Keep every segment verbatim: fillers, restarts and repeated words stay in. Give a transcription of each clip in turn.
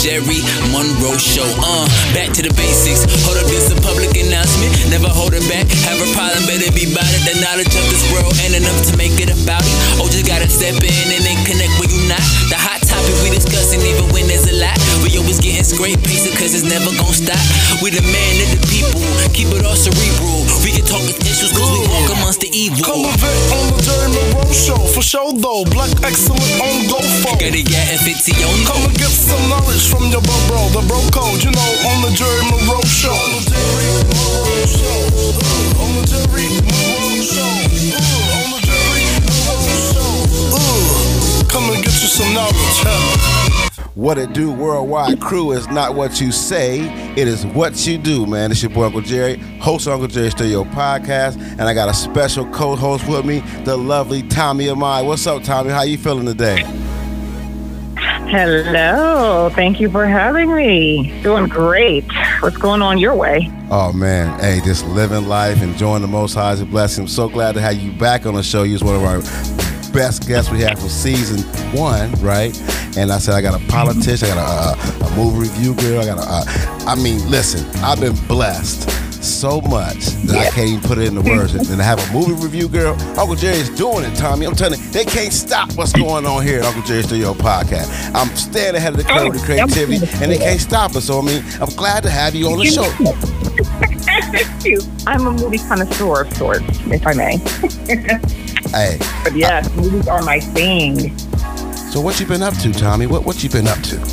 Jerry Monroe Show. Uh, back to the basics. Hold up, this a public announcement. Never hold it back. Have a problem, better be about it. The knowledge of this world ain't enough to make it about it. Oh, just gotta step in and then connect where you not. The hot topic we discussing, even when there's a lot. We always getting scraped pieces, cause it's never gon' stop. We the man of the people, keep it all cerebral. We can talk issues cause we walk amongst the evil. Come and vet on the Jerry Monroe Show, for sure though. Black excellent on go phone. Gotta get and fifty on. Come and get some knowledge from your bro bro, the bro code, you know, on the Jerry Monroe Show. On the Jerry Monroe Show. Uh, on the Jerry Monroe Show. Uh, on the Jerry Monroe Show. Uh, come and get you some knowledge, huh? What it do, worldwide crew, is not what you say, it is what you do, man. It's your boy Uncle Jerry, host of Uncle Jerry Stereo Podcast, and I got a special co-host with me, the lovely Tommy Amai. What's up, Tommy? How you feeling today? Hello. Thank you for having me. Doing great. What's going on your way? Oh, man. Hey, just living life, enjoying the Most High's blessing. I'm so glad to have you back on the show. You was one of our best guests we had for season one, right? And I said, I got a politician, I got a, a, a movie review girl, I got a, a, I mean, listen, I've been blessed so much that yeah. I can't even put it into words. And to have a movie review girl, Uncle Jerry's doing it, Tommy. I'm telling you, they can't stop what's going on here at Uncle Jerry's Studio Podcast. I'm staying ahead of the curve with the creativity, and they can't stop us. So, I mean, I'm glad to have you on the show. Thank you. I'm a movie connoisseur of sorts, if I may. Hey. But yes, I, movies are my thing. So what you been up to, Tommy? What what you been up to?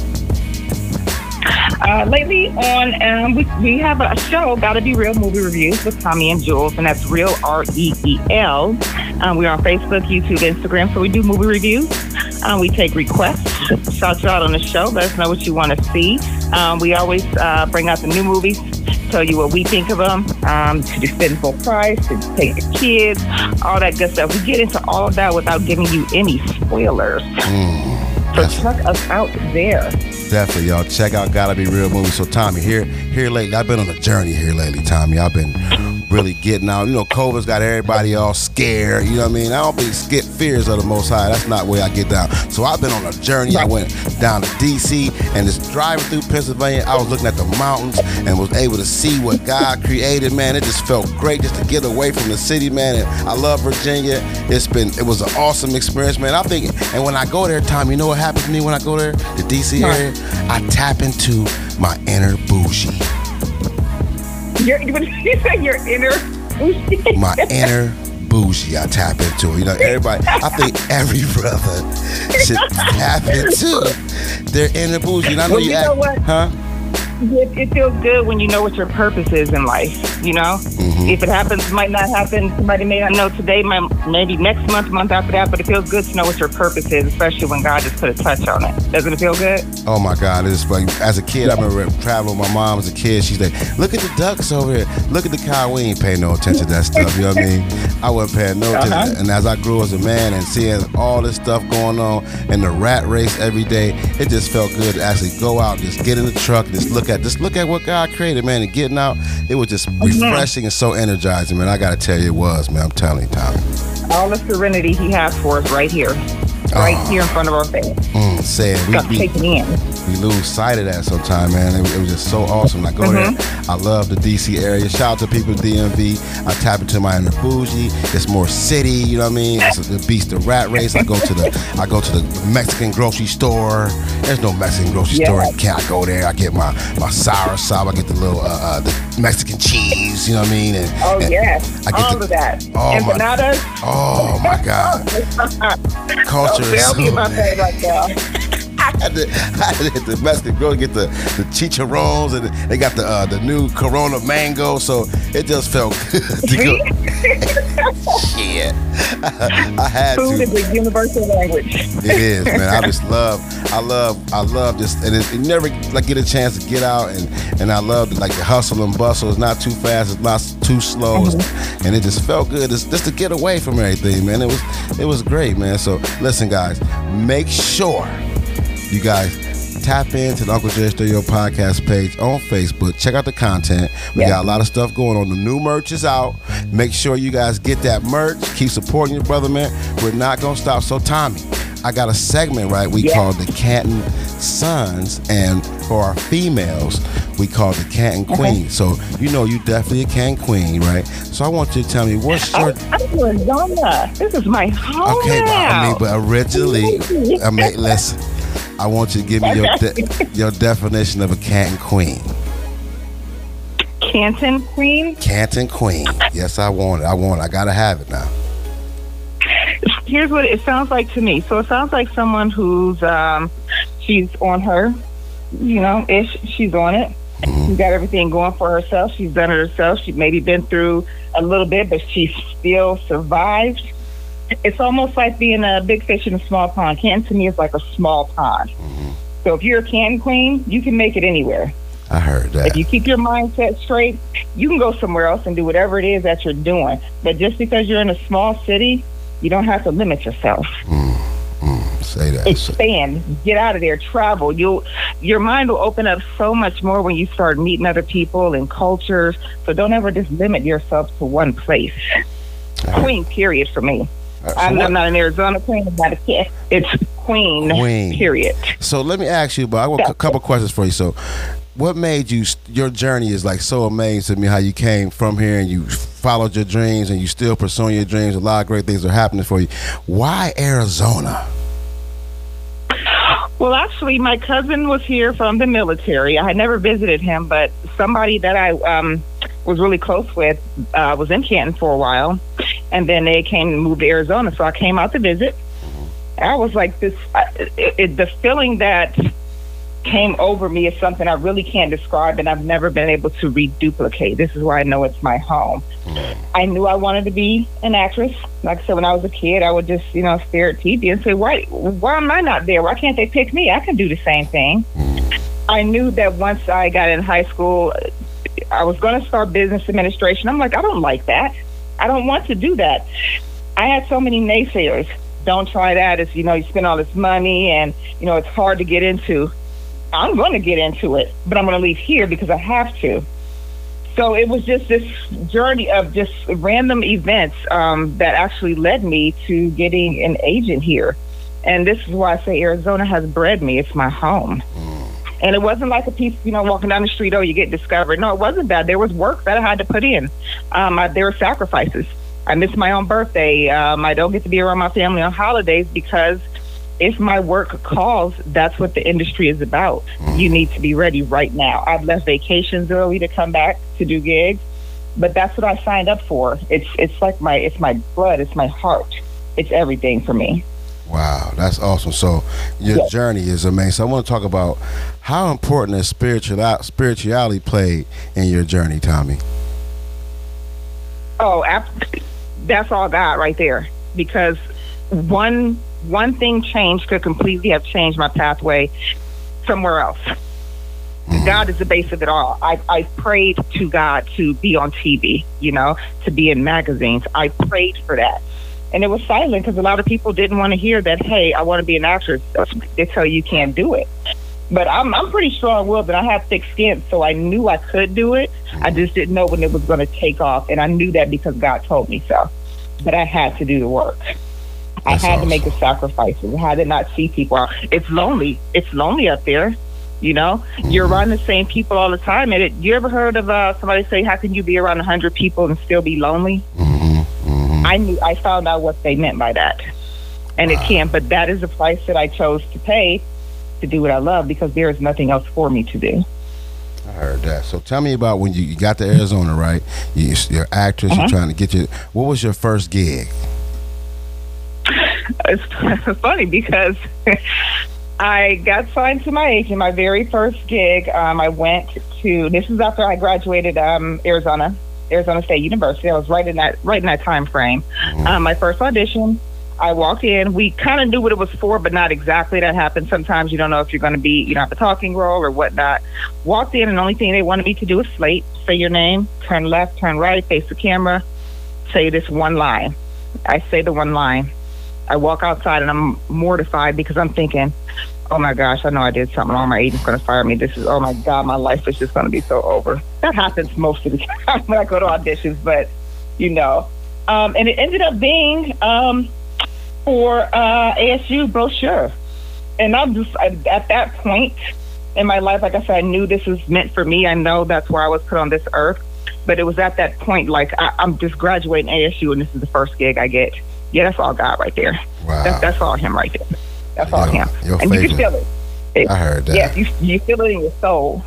Uh, lately on, um, we, we have a show, Gotta Be Real Movie Reviews with Tommy and Jules, and that's Real, R E E L. Um, we're on Facebook, YouTube, Instagram, so we do movie reviews. Um, we take requests, shout you out on the show, let us know what you want to see. Um, we always uh, bring out the new movies, tell you what we think of them, um, to spend full price, to take the kids, all that good stuff. We get into all of that without giving you any spoilers. Mm, so check us out there. Definitely, y'all. Check out Gotta Be Real Movies. So, Tommy, here here lately, I've been on a journey here lately, Tommy. I've been really getting out. You know, COVID's got everybody all scared. You know what I mean? I don't be scared fears of the Most High. That's not where I get down. So, I've been on a journey. I went down to D C and just driving through Pennsylvania. I was looking at the mountains and was able to see what God created, man. It just felt great just to get away from the city, man. And I love Virginia. It's been, it was an awesome experience, man. I think, and when I go there, Tommy, you know what happens to me when I go there? The D C area? I tap into my inner bougie. Your, you say your inner bougie? My inner bougie, I tap into. You know, everybody, I think every brother should tap into their inner bougie. And I know well, you, you act, know what? huh? It, it feels good when you know what your purpose is in life, you know? Mm-hmm. If it happens, it might not happen. Somebody may not know today, maybe next month, month after that, but it feels good to know what your purpose is, especially when God just put a touch on it. Doesn't it feel good? Oh, my God. It's like, as a kid, I remember traveling with my mom as a kid. She's like, look at the ducks over here. Look at the cow. We ain't paying no attention to that stuff. You know what I mean? I wasn't paying no attention. Uh-huh. And as I grew as a man and seeing all this stuff going on and the rat race every day, it just felt good to actually go out, just get in the truck, and just look at, just look at what God created, man, and getting out, it was just refreshing and so energizing, man. I gotta tell you, it was, man. I'm telling you, Tommy. All the serenity He has for us right here, right oh. here in front of our face. Mm, say it. We, we, take it in. we lose sight of that sometimes, man. It, it was just so awesome. I go mm-hmm. there. I love the D C area. Shout out to people at D M V. I tap into my inner bougie. It's more city, you know what I mean? It's the beast, the rat race. I go to the I go to the Mexican grocery store. There's no Mexican grocery yeah. store. Can't I go there? I get my my sour sop. I get the little uh, uh, the Mexican cheese. You know what I mean? And, oh and yes, I get all the, of that. Oh Empanadas. My, oh my God. Culture is so so my right now. I had to, I had to hit the Mexican girl to get the, the chicharrones, and they got the uh, the new Corona mango, so it just felt good to go. Shit. I, I had Food to. is a universal language. It is, man. I just love, I love, I love this, and it, it never like get a chance to get out, and and I love like the hustle and bustle. It's not too fast, it's not too slow, mm-hmm. and it just felt good just, just to get away from everything, man. It was it was great, man. So listen, guys, make sure you guys tap into the Uncle Jerry Stereo Podcast page on Facebook. Check out the content. We yeah. got a lot of stuff going on. The new merch is out. Make sure you guys get that merch. Keep supporting your brother, man. We're not going to stop. So, Tommy, I got a segment, right, we yeah. call the Canton sons, and for our females, we call the Canton Queen. So you know, you definitely a Canton Queen, right? So I want you to tell me what's your. I'm in Arizona. This is my home Okay, but now. I mean, but originally, I mean, listen. I want you to give me your de- your definition of a Canton Queen. Canton Queen. Canton Queen. Yes, I want it. I want it. I gotta have it now. Here's what it sounds like to me. So it sounds like someone who's um, she's on her, you know, ish. She's on it. Mm-hmm. She's got everything going for herself. She's done it herself. She's maybe been through a little bit, but she still survived. It's almost like being a big fish in a small pond. Canton to me is like a small pond. Mm-hmm. So if you're a Canton Queen, you can make it anywhere. I heard that. If you keep your mindset straight, you can go somewhere else and do whatever it is that you're doing. But just because you're in a small city, you don't have to limit yourself. Mm, mm, say that. Expand, get out of there, travel. You'll, your mind will open up so much more when you start meeting other people and cultures. So don't ever just limit yourself to one place. Right. Queen, period, for me. Right, so I'm, what- I'm not an Arizona queen. I'm not a kid. It's Queen, Queen. period. So let me ask you, but I got a couple questions for you. So, what made you? Your journey is like so amazing to me. How you came from here and you followed your dreams and you still pursuing your dreams. A lot of great things are happening for you. Why Arizona? Well, actually, my cousin was here from the military. I had never visited him, but somebody that I um, was really close with uh, was in Canton for a while, and then they came and moved to Arizona. So I came out to visit. I was like this, it, it, the feeling that came over me is something I really can't describe, and I've never been able to reduplicate. This is why I know it's my home. I knew I wanted to be an actress. Like I said, when I was a kid, I would just, you know, stare at T V and say, why, why am I not there? Why can't they pick me? I can do the same thing. I knew that once I got in high school, I was going to start business administration. I'm like, I don't like that. I don't want to do that. I had so many naysayers. Don't try that. It's, you know, you spend all this money and, you know, it's hard to get into. I'm going to get into it, but I'm going to leave here because I have to. So it was just this journey of just random events um, that actually led me to getting an agent here. And this is why I say Arizona has bred me. It's my home. And it wasn't like a piece, you know, walking down the street, oh, you get discovered. No, it wasn't that. There was work that I had to put in. Um, I, there were sacrifices. I missed my own birthday. Um, I don't get to be around my family on holidays because if my work calls, that's what the industry is about. You need to be ready right now. I've left vacations early to come back to do gigs, but that's what I signed up for. It's it's like my it's my blood, it's my heart, it's everything for me. Wow, that's awesome. So your Yes. journey is amazing. So I want to talk about how important is spiritual spirituality played in your journey, Tommy? Oh, ab- that's all God right there. Because one one thing changed could completely have changed my pathway somewhere else. God is the base of it all. I, I prayed to God to be on T V, you know, to be in magazines. I prayed for that. And it was silent because a lot of people didn't want to hear that, hey, I want to be an actress. They tell you you can't do it. But I'm I'm pretty strong-willed and I have thick skin, so I knew I could do it. I just didn't know when it was going to take off, and I knew that because God told me so. But I had to do the work. I That's had awesome. to make the sacrifices. I had to not see people. It's lonely. It's lonely up there. You know, you're around the same people all the time. And it, you ever heard of uh, somebody say, how can you be around one hundred people and still be lonely? Mm-hmm. I knew, I found out what they meant by that. And Wow. it can, but that is the price that I chose to pay to do what I love because there is nothing else for me to do. I heard that. So tell me about when you, you got to Arizona, right? You, you're an actress. Uh-huh. You're trying to get your. What was your first gig? It's funny because I got signed to my agent, my very first gig. Um, I went to, this is after I graduated um, Arizona, Arizona State University. I was right in that, right in that time frame. Um, my first audition, I walked in. We kind of knew what it was for, but not exactly. That happens. Sometimes you don't know if you're going to be, you know, have a talking role or whatnot. Walked in, and the only thing they wanted me to do is slate, say your name, turn left, turn right, face the camera, say this one line. I say the one line. I walk outside, and I'm mortified because I'm thinking, oh, my gosh, I know I did something wrong. My agent's going to fire me. This is, oh, my God, my life is just going to be so over. That happens most of the time when I go to auditions, but, you know. Um, and it ended up being... Um, for uh, A S U brochure. and I'm just at that point in my life, like I said, I knew this was meant for me. I know that's where I was put on this earth. But it was at that point, like, I, I'm just graduating A S U, and this is the first gig I get. Yeah, that's all God right there. Wow. That's, that's all him right there. That's all Yo, him. your And favorite. you can feel it. it. I heard that. Yeah, you, you feel it in your soul.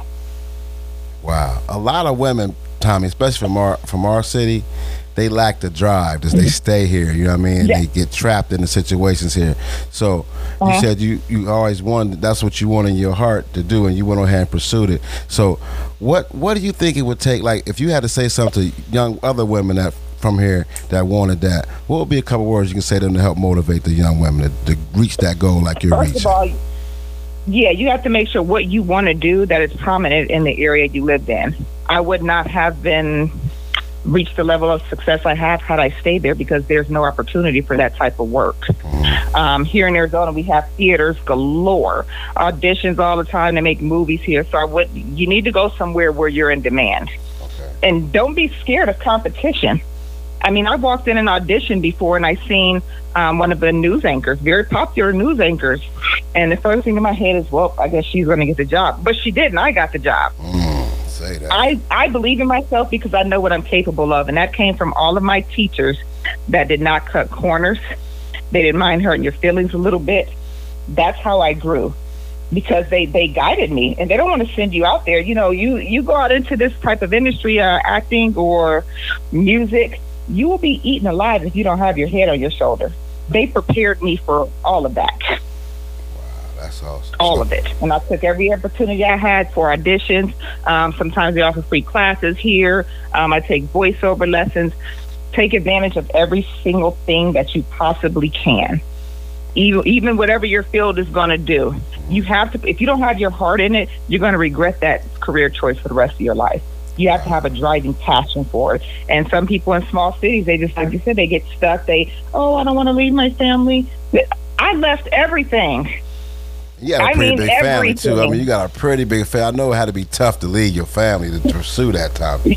Wow. A lot of women, Tommy, especially from our from our city, they lack the drive. Just they stay here, you know what I mean? Yeah. They get trapped in the situations here. So Uh-huh. you said you, you always wanted, that's what you want in your heart to do, and you went on ahead and pursued it. So what what do you think it would take, like, if you had to say something to young other women that from here that wanted that, what would be a couple words you can say to them to help motivate the young women to, to reach that goal like you're First reaching? of all, yeah, you have to make sure what you want to do that is prominent in the area you lived in. I would not have been reached the level of success I have had I stayed there, because there's no opportunity for that type of work. Um, here in Arizona, we have theaters galore, auditions all the time to make movies here. So I would, you need to go somewhere where you're in demand. Okay. And don't be scared of competition. I mean, I walked in an audition before and I seen um, one of the news anchors, very popular news anchors. And the first thing in my head is, well, I guess she's going to get the job. But she didn't. I got the job. Mm, say that. I, I believe in myself because I know what I'm capable of. And that came from all of my teachers that did not cut corners. They didn't mind hurting your feelings a little bit. That's how I grew, because they, they guided me, and they don't want to send you out there. You know, you, you go out into this type of industry, uh, acting or music, you will be eaten alive if you don't have your head on your shoulder. They prepared me for all of that. Wow, that's awesome. All So- of it. And I took every opportunity I had for auditions. Um, sometimes they offer free classes here. Um, I take voiceover lessons. Take advantage of every single thing that you possibly can. Even, even whatever your field is going to do. You have to, if you don't have your heart in it, you're going to regret that career choice for the rest of your life. You have to have a driving passion for it. And some people in small cities, they just, like you said, they get stuck. They, oh, I don't want to leave my family. I left everything. You got a I pretty mean, big family too. I everything. mean, you got a pretty big family. I know it had to be tough to leave your family to pursue that topic.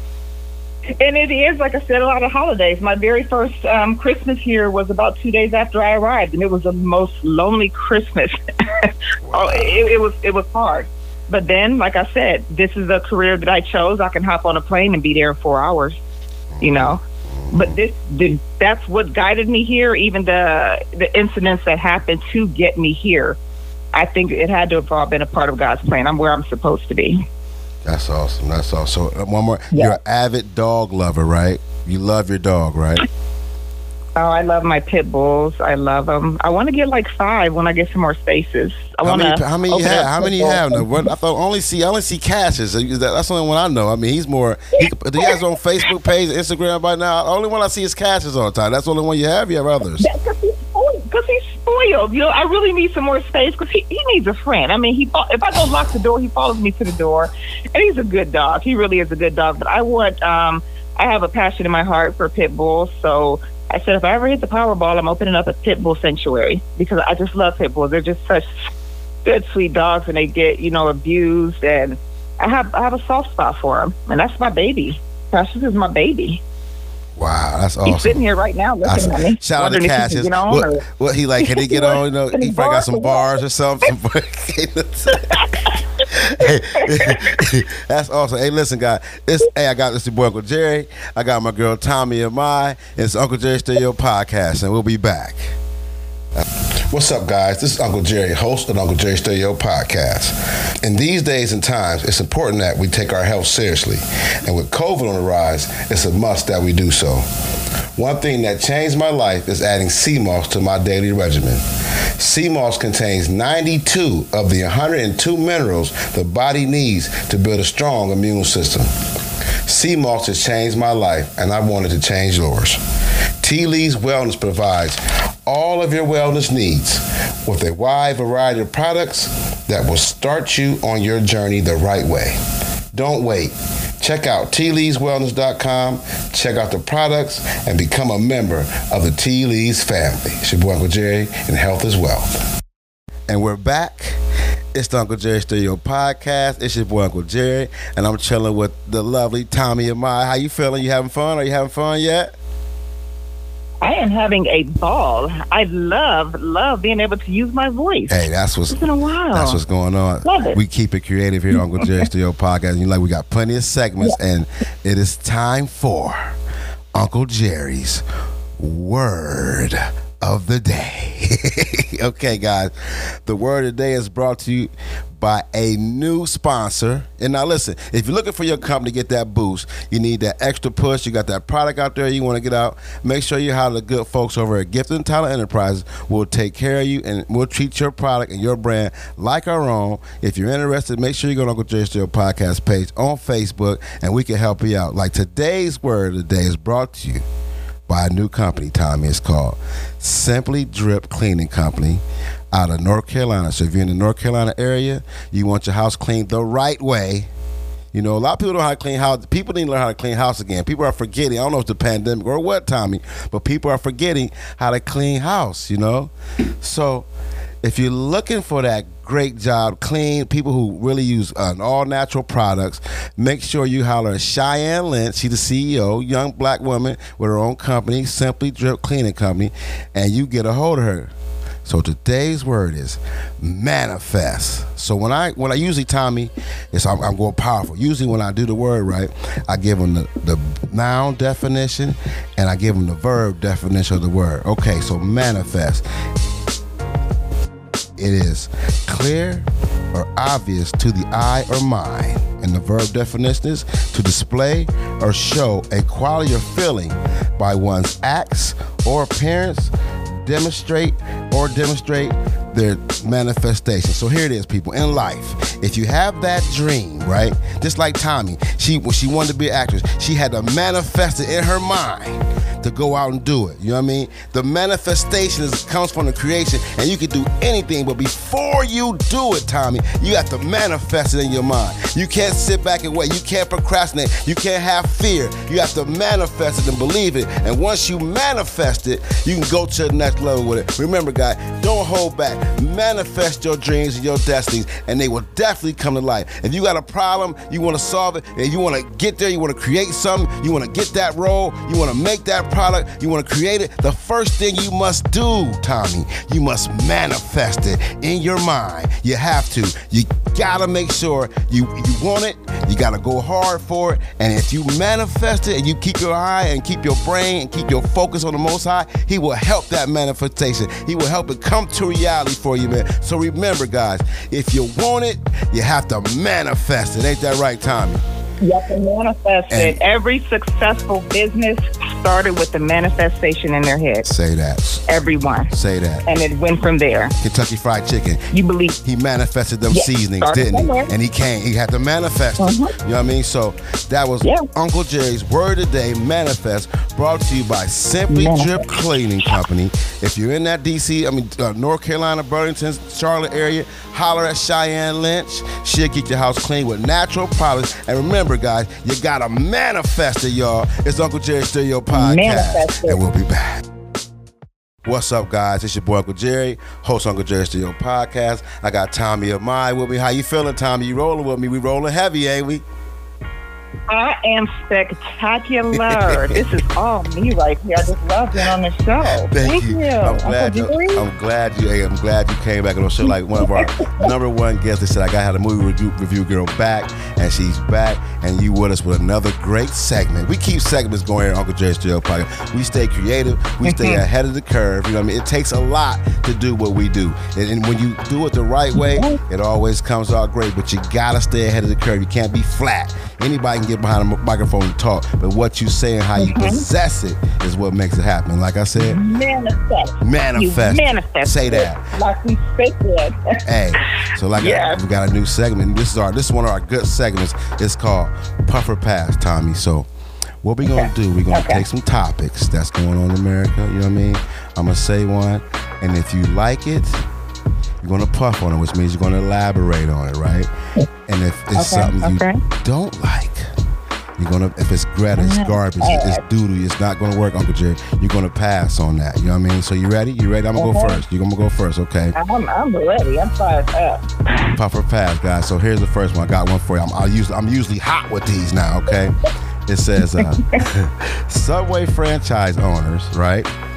And it is, like I said, a lot of holidays. My very first um, Christmas here was about two days after I arrived, and it was the most lonely Christmas. Oh, it, it was it was hard. But then, like I said, this is a career that I chose. I can hop on a plane and be there in four hours, you know. But this, the, that's what guided me here. Even the the incidents that happened to get me here, I think it had to have all been a part of God's plan. I'm where I'm supposed to be. That's awesome. That's awesome. So uh, one more. Yeah. You're an avid dog lover, right? You love your dog, right? Oh, I love my pit bulls. I love them. I want to get like five when I get some more spaces. I How want many? to. How many you have? How many you have? Now, what, I thought only see. I only see Cassius. That's the only one I know. I mean, he's more. He, do you guys on Facebook page, Instagram by now? The only one I see is Cassius all the time. That's the only one you have. You have others. Because he's spoiled. Because he's spoiled. You know, I really need some more space because he, he needs a friend. I mean, he if I go lock the door, he follows me to the door, and he's a good dog. He really is a good dog. But I want. Um, I have a passion in my heart for pit bulls, so I said if I ever hit the Powerball, I'm opening up a pit bull sanctuary because I just love pit bulls. They're just such good, sweet dogs, and they get, you know, abused, and I have I have a soft spot for them, and that's my baby. Cassius is my baby. Wow, that's He's sitting awesome. here right now That's- looking at me. Shout out to wondering if he can Cassius. get on, What, or- what he like? Can he get on? You know, Can he he probably got bark some or what? bars or something. Hey, that's awesome. Hey, listen, guys. This, hey, I got this your boy Uncle Jerry. I got my girl Tommy and Mai. It's Uncle Jerry Stereo Podcast, and we'll be back. What's up, guys? This is Uncle Jerry, host of Uncle Jerry Stereo Podcast. In these days and times, it's important that we take our health seriously. And with COVID on the rise, it's a must that we do so. One thing that changed my life is adding sea moss to my daily regimen. Sea moss contains ninety-two of the one hundred two minerals the body needs to build a strong immune system. Sea moss has changed my life, and I wanted to change yours. Tea Leaves Wellness provides all of your wellness needs with a wide variety of products that will start you on your journey the right way. Don't wait. Check out tea leaves wellness dot com, check out the products, and become a member of the Tea Leaves family. It's your boy Uncle Jerry, and health is wealth. And we're back. It's the Uncle Jerry Stereo Podcast. It's your boy Uncle Jerry, and I'm chilling with the lovely Tommy and Mai. How you feeling? You having fun? Are you having fun yet? I am having a ball. I love, love being able to use my voice. Hey, that's what's It's been a while. That's what's going on. Love it. We keep it creative here on Uncle Jerry Studio Podcast. You know, like we got plenty of segments, yeah. And it is time for Uncle Jerry's Word of the Day. Okay, guys, the word of the day is brought to you by a new sponsor. And now listen, if you're looking for your company to get that boost, you need that extra push, you got that product out there you want to get out, make sure you hire the good folks over at Gifted and Talent Enterprises. We'll take care of you and we'll treat your product and your brand like our own. If you're interested, make sure you go to Uncle Jerry Studio Podcast page on Facebook and we can help you out. Like today's word of the day is brought to you by a new company, Tommy. It's called Simply Drip Cleaning Company out of North Carolina. So if you're in the North Carolina area, you want your house cleaned the right way. You know, a lot of people don't know how to clean house. People need to learn how to clean house again. People are forgetting. I don't know if it's the pandemic or what, Tommy, but people are forgetting how to clean house, you know? So if you're looking for that great job, clean, people who really use uh, all natural products, make sure you holler at Cheyenne Lynch. She's the C E O, young black woman with her own company, Simply Drip Cleaning Company, and you get a hold of her. So today's word is manifest. So when I when I usually, Tommy, it's I'm, I'm going powerful. Usually when I do the word right, I give them the, the noun definition and I give them the verb definition of the word. Okay, so manifest. It is clear or obvious to the eye or mind. And the verb definition is to display or show a quality or feeling by one's acts or appearance, demonstrate or demonstrate their manifestation. So here it is, people. In life, if you have that dream, right? Just like Tommy, she when she wanted to be an actress, she had to manifest it in her mind to go out and do it. You know what I mean? The manifestation is, comes from the creation, and you can do anything, but before you do it, Tommy, you have to manifest it in your mind. You can't sit back and wait. You can't procrastinate. You can't have fear. You have to manifest it and believe it. And once you manifest it, you can go to the next level with it. Remember, guys, don't hold back. Manifest your dreams and your destinies, and they will definitely come to life. If you got a problem, you want to solve it, and you want to get there, you want to create something, you want to get that role, you want to make that product, you want to create it, the first thing you must do, Tommy, you must manifest it in your mind. You have to. You gotta make sure you, you want it, you gotta go hard for it, and if you manifest it and you keep your eye and keep your brain and keep your focus on the Most High, He will help that manifestation. He will help it come to reality for you, man. So remember, guys, if you want it, you have to manifest it. Ain't that right, Tommy? You have to manifest it. Every successful business started with the manifestation in their head. Say that. Everyone. Say that. And it went from there. Kentucky Fried Chicken. You believe. He manifested them Yes. seasonings, Started didn't somewhere. he? And he came. He had to manifest it. Mhm. You know what I mean? So that was Yeah. Uncle Jerry's Word of the Day, Manifest, brought to you by Simply Manifest. Drip Cleaning Company. If you're in that D C, I mean, uh, North Carolina, Burlington, Charlotte area, holler at Cheyenne Lynch. She'll get your house clean with natural products. And remember, guys, you gotta manifest it, y'all. It's Uncle Jerry Studio Podcast. Manifest it. And we'll be back. What's up, guys? It's your boy Uncle Jerry, host Uncle Jerry Studio Podcast. I got Tommy Amai with me. How you feeling, Tommy? You rolling with me? We rolling heavy, ain't we? I am spectacular. This is all me right here. I just love being on the show. Thank, Thank you. you. I'm glad Uncle you. Jerry. I'm glad you. Hey, I'm glad you came back on the show. Like one of our number one guests. They said I got had a movie review, review girl back, and she's back, and you with us with another great segment. We keep segments going here at Uncle Jerry Studio Podcast. We stay creative. We stay Mhm. ahead of the curve. You know what I mean? It takes a lot to do what we do, and, and when you do it the right way, it always comes out great. But you gotta stay ahead of the curve. You can't be flat. Anybody can get behind a microphone and talk, but what you say and how you Mhm. possess it is what makes it happen. Like I said, Manifest. manifest. You manifest. Say it that. Like we said. Hey, so like Yes. I, we got a new segment. This is our this is one of our good segments. It's called Puffer Pass, Tommy. So what we gonna Okay. do? We're gonna Okay. take some topics that's going on in America. You know what I mean? I'm gonna say one, and if you like it, you're gonna puff on it, which means you're gonna elaborate on it, right? And if it's Okay, something you okay. don't like, you're gonna, if it's grit, it's garbage, it's doo-doo, it's not gonna work, Uncle Jerry, you're gonna pass on that. You know what I mean? So you ready? You ready? I'm gonna go Okay. first. You're gonna go first, okay? I'm, I'm ready. I'm fired up. Puffer pass, guys. So here's the first one. I got one for you. I'm, I'll use, I'm usually hot with these now, okay? It says, uh, Subway franchise owners, right,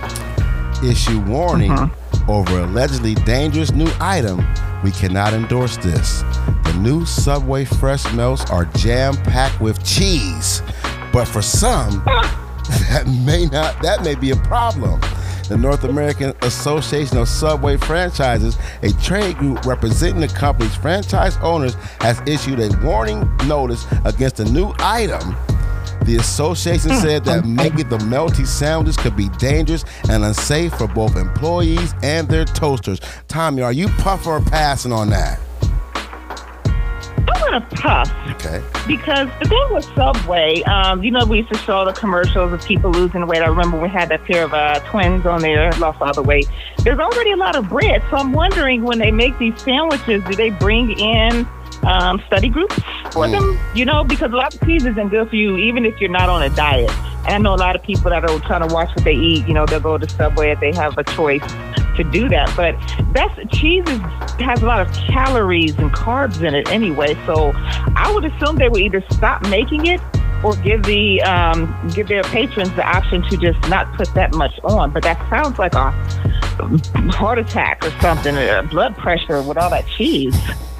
issue warning Mhm. over allegedly dangerous new item. We cannot endorse this. The new Subway Fresh Melts are jam-packed with cheese, but for some, that may not. That may be a problem. The North American Association of Subway Franchises, a trade group representing the company's franchise owners, has issued a warning notice against the new item. The association said that making the melty sandwiches could be dangerous and unsafe for both employees and their toasters. Tommy, are you puffing or passing on that? I'm gonna puff. Okay. Because the thing with Subway, um, you know, we used to show the commercials of people losing weight. I remember we had that pair of uh, twins on there, lost all the weight. There's already a lot of bread, so I'm wondering when they make these sandwiches, do they bring in um, study groups for Mm. them? You know, because a lot of cheese isn't good for you, even if you're not on a diet. And I know a lot of people that are trying to watch what they eat. You know, they'll go to Subway if they have a choice to do that. But that's cheese is, has a lot of calories and carbs in it anyway. So I would assume they would either stop making it or give the um, give their patrons the option to just not put that much on. But that sounds like a heart attack or something, or blood pressure with all that cheese.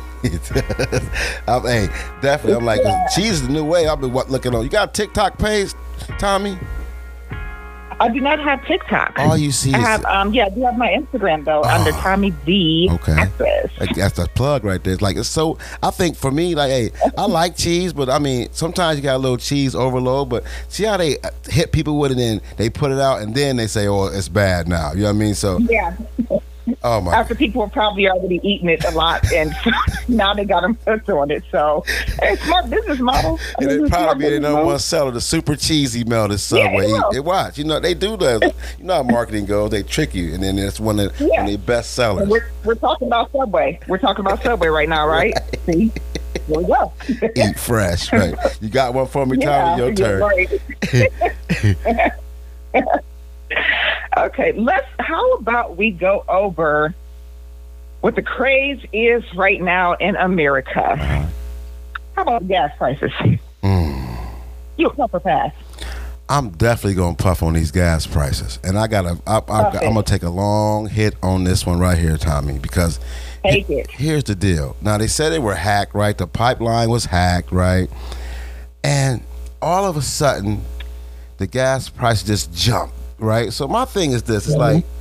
I'm, hey, definitely. I'm like, cheese is the new way. I've been what, looking on. You got a TikTok page, Tommy? I do not have TikTok. All you see I is have, um, yeah, I do have my Instagram though, under Tommy D okay. Actress. Like, that's the plug right there. It's like, it's so, I think for me, like, hey, I like cheese, but I mean, sometimes you got a little cheese overload, but see how they hit people with it and they put it out and then they say, oh, it's bad now. You know what I mean? So, Yeah. oh my. After people were probably already eating it a lot, and now they got them hooked on it. So, hey, smart business model. I And mean, it it's a smart probably be the business number model. one seller, the super cheesy melted Subway. they will. Hey, watch, you know, they do that. You know how marketing goes. They trick you, and then it's one of, Yeah. one of their best sellers. We're, we're talking about Subway. We're talking about Subway right now, right? See? Here we go. Eat fresh, right? You got one for me, Yeah, Tommy? Your you're turn. right. Okay, let's. How about we go over what the craze is right now in America? Uh-huh. How about gas prices? Mm. You puff or pass? I'm definitely gonna puff on these gas prices, and I gotta. I, I, Puff it. I'm gonna take a long hit on this one right here, Tommy, because Take he- it. here's the deal. Now they said they were hacked, right? The pipeline was hacked, right? And all of a sudden, the gas price just jumped, right? So my thing is this: it's Mhm. like,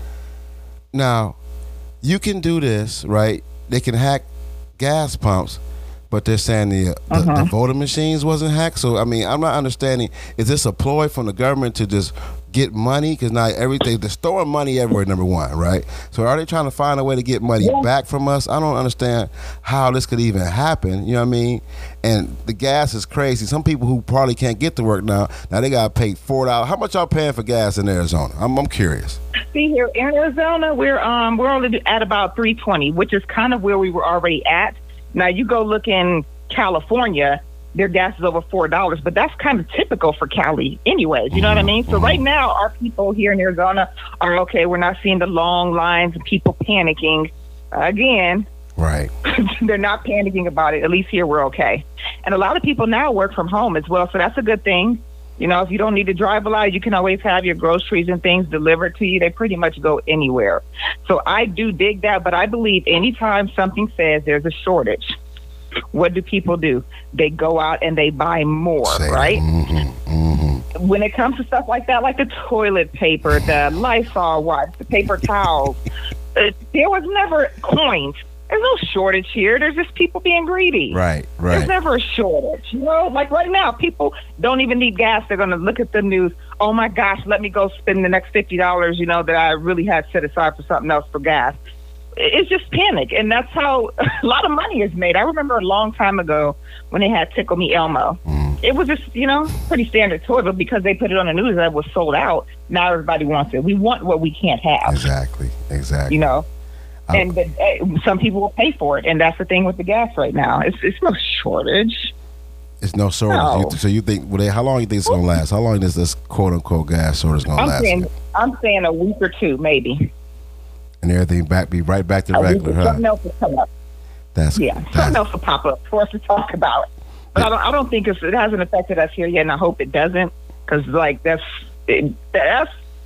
now you can do this, right? They can hack gas pumps, but they're saying the, the, Uh-huh. the voting machines wasn't hacked. So I mean, I'm not understanding. Is this a ploy from the government to just get money? Because now everything, they're storing money everywhere. Number one, right? So are they trying to find a way to get money Yeah. back from us? I don't understand how this could even happen. You know what I mean? And the gas is crazy. Some people who probably can't get to work now, now they got to pay four dollars. How much y'all paying for gas in Arizona? I'm, I'm curious. See, here in Arizona, we're um we're only at about three twenty, which is kind of where we were already at. Now you go look in California, their gas is over four dollars, but that's kind of typical for Cali, anyways. You know what I mean? So right now, our people here in Arizona are okay. We're not seeing the long lines and people panicking again. Right. They're not panicking about it. At least here we're okay. And a lot of people now work from home as well, so that's a good thing. You know, if you don't need to drive a lot, you can always have your groceries and things delivered to you. They pretty much go anywhere. So I do dig that, but I believe anytime something says there's a shortage, what do people do? They go out and they buy more, Say, right? Mm-hmm, mm-hmm. When it comes to stuff like that, like the toilet paper, the Lysol wipes, the paper towels, uh, there was never coins. There's no shortage here. There's just people being greedy. Right, There's right. never a shortage. You know, like right now, people don't even need gas. They're going to look at the news. Oh my gosh, let me go spend the next fifty dollars, you know, that I really had set aside for something else for gas. It's just panic. And that's how a lot of money is made. I remember a long time ago when they had Tickle Me Elmo. Mm. It was just, you know, pretty standard toy, but because they put it on the news that it was sold out, now everybody wants it. We want what we can't have, Exactly, exactly. you know. I- And but, uh, some people will pay for it, and that's the thing with the gas right now. It's it's no shortage. It's no shortage. No. You- so you think? Well, they, how long you think it's gonna last? How long is this quote unquote gas shortage gonna I'm last? saying I'm saying a week or two, maybe. And everything back be right back to A week regular, or huh? something else will come up. That's Yeah, something that's else will pop up for us to talk about. But I don't I don't think it's, it hasn't affected us here yet, and I hope it doesn't, because like that's it, that's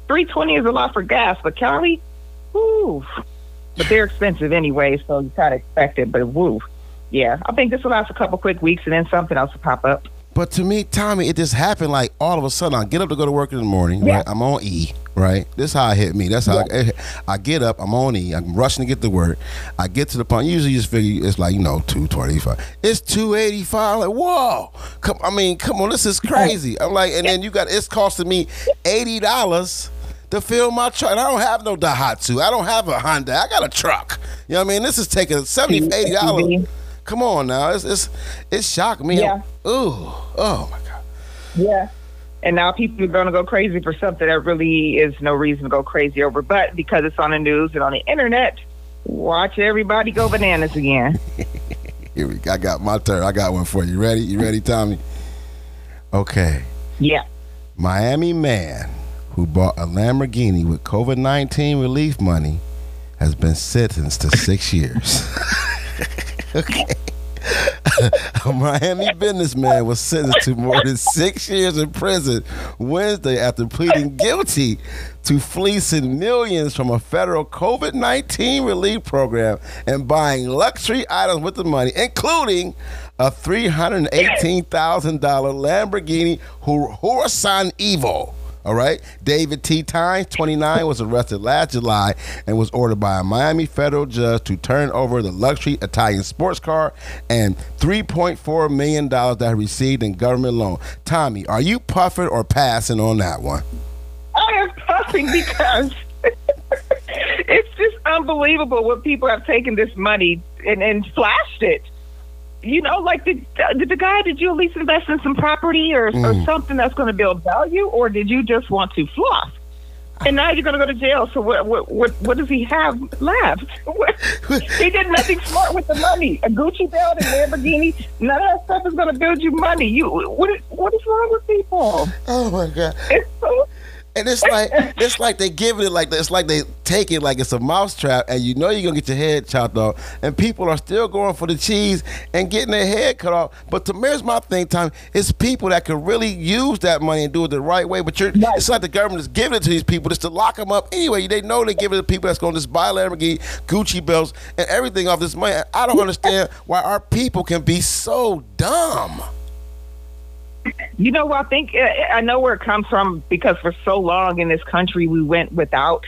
three twenty is a lot for gas, but Cali, woo. But they're expensive anyway, so you kind of expect it. But woo, yeah, I think this will last a couple quick weeks, and then something else will pop up. But to me, Tommy, it just happened like all of a sudden. I get up to go to work in the morning, Yeah. right? I'm on E, right? This is how it hit me. That's how I, I get up. I'm on E. I'm rushing to get to work. I get to the point. Usually, you just figure it's like, you know, two twenty-five. It's two eighty-five. I'm like, whoa! Come, I mean, come on, this is crazy. I'm like, and then you got it's costing me eighty dollars to fill my truck. And I don't have no Daihatsu. I don't have a Honda. I got a truck. You know what I mean? This is taking seventy, eighty dollars. Come on now, it's it's it's shocked me. Yeah. Ooh, oh my God. Yeah. And now people are going to go crazy for something that really is no reason to go crazy over. But because it's on the news and on the internet, watch everybody go bananas again. Here we go. I got my turn. I got one for you. Ready? You ready, Tommy? Okay. Yeah. Miami man who bought a Lamborghini with COVID nineteen relief money has been sentenced to six years. Okay. A Miami businessman was sentenced to more than six years in prison Wednesday after pleading guilty to fleecing millions from a federal COVID nineteen relief program and buying luxury items with the money, including a three hundred eighteen thousand dollars Lamborghini Huracan Evo. All right. David T. Tynes, twenty-nine, was arrested last July and was ordered by a Miami federal judge to turn over the luxury Italian sports car and three point four million dollars that he received in government loan. Tommy, are you puffing or passing on that one? I am puffing because it's just unbelievable what people have taken this money and, and flashed it. You know, like, did, did the guy, did you at least invest in some property or, mm. or something that's going to build value, or did you just want to fluff? And now you're going to go to jail. So what what what, what does he have left? What, he did nothing smart with the money. A Gucci belt and Lamborghini, none of that stuff is going to build you money. You what is, what is wrong with people? Oh, my God. It's so... And it's like it's like they giving it like it's like they take it like it's a mousetrap, and you know you're gonna get your head chopped off, and people are still going for the cheese and getting their head cut off. But to here's my thing, Tom, it's people that can really use that money and do it the right way. But you're, right. It's like the government is giving it to these people just to lock them up anyway. They know they give it to people that's gonna just buy Lamborghini, Gucci belts, and everything off this money. I don't understand why our people can be so dumb. You know what? I think I know where it comes from, because for so long in this country we went without,